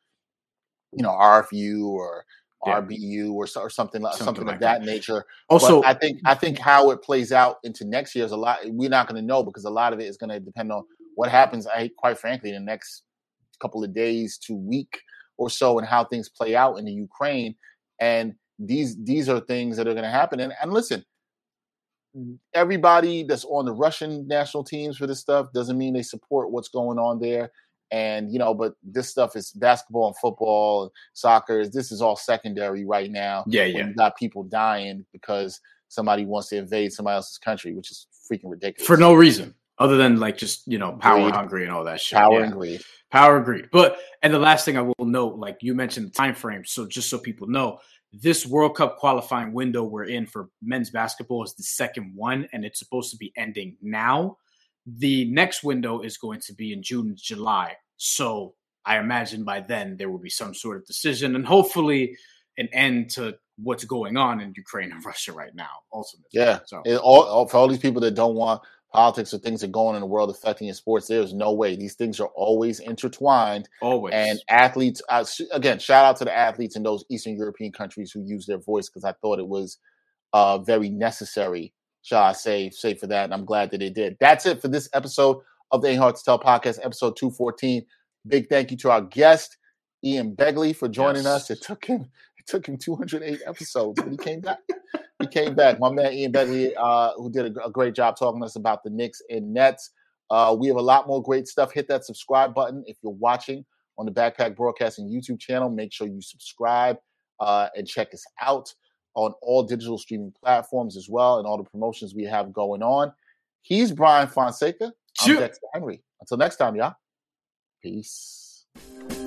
you know, R F U or yeah. R B U or, or something, something, something like of that, that nature. Also, but I think I think how it plays out into next year is a lot. We're not going to know, because a lot of it is going to depend on what happens. I quite frankly, in the next couple of days to week or so, and how things play out in the Ukraine. And these these are things that are going to happen. And and listen, everybody that's on the Russian national teams for this stuff doesn't mean they support what's going on there. And, you know, but this stuff is basketball and football and soccer. This is all secondary right now. Yeah, yeah. You got people dying because somebody wants to invade somebody else's country, which is freaking ridiculous. For no reason other than like just, you know, power Greed. hungry and all that shit. Power yeah. and greed. Power and greed. But, and the last thing I will note, like you mentioned the time frame. So just so people know, this World Cup qualifying window we're in for men's basketball is the second one, and it's supposed to be ending now. The next window is going to be in June, July. So I imagine by then there will be some sort of decision and hopefully an end to what's going on in Ukraine and Russia right now, ultimately. Yeah. So It, all, all, for all these people that don't want politics or things that are going on in the world affecting your sports, there's no way. These things are always intertwined. always. And athletes, uh, again, shout out to the athletes in those Eastern European countries who use their voice, because I thought it was uh, very necessary, shall I say, say for that. And I'm glad that they did. That's it for this episode of the Ain't Hard to Tell podcast, episode two fourteen. Big thank you to our guest, Ian Begley, for joining Yes. us. It took him it took him two hundred eight episodes, but he came back. He came back. My man, Ian Begley, uh, who did a, a great job talking to us about the Knicks and Nets. Uh, we have a lot more great stuff. Hit that subscribe button if you're watching on the Backpack Broadcasting YouTube channel. Make sure you subscribe uh, and check us out on all digital streaming platforms as well, and all the promotions we have going on. He's Brian Fonseca. I'm Shoot. Dexter Henry. Until next time, y'all. Peace.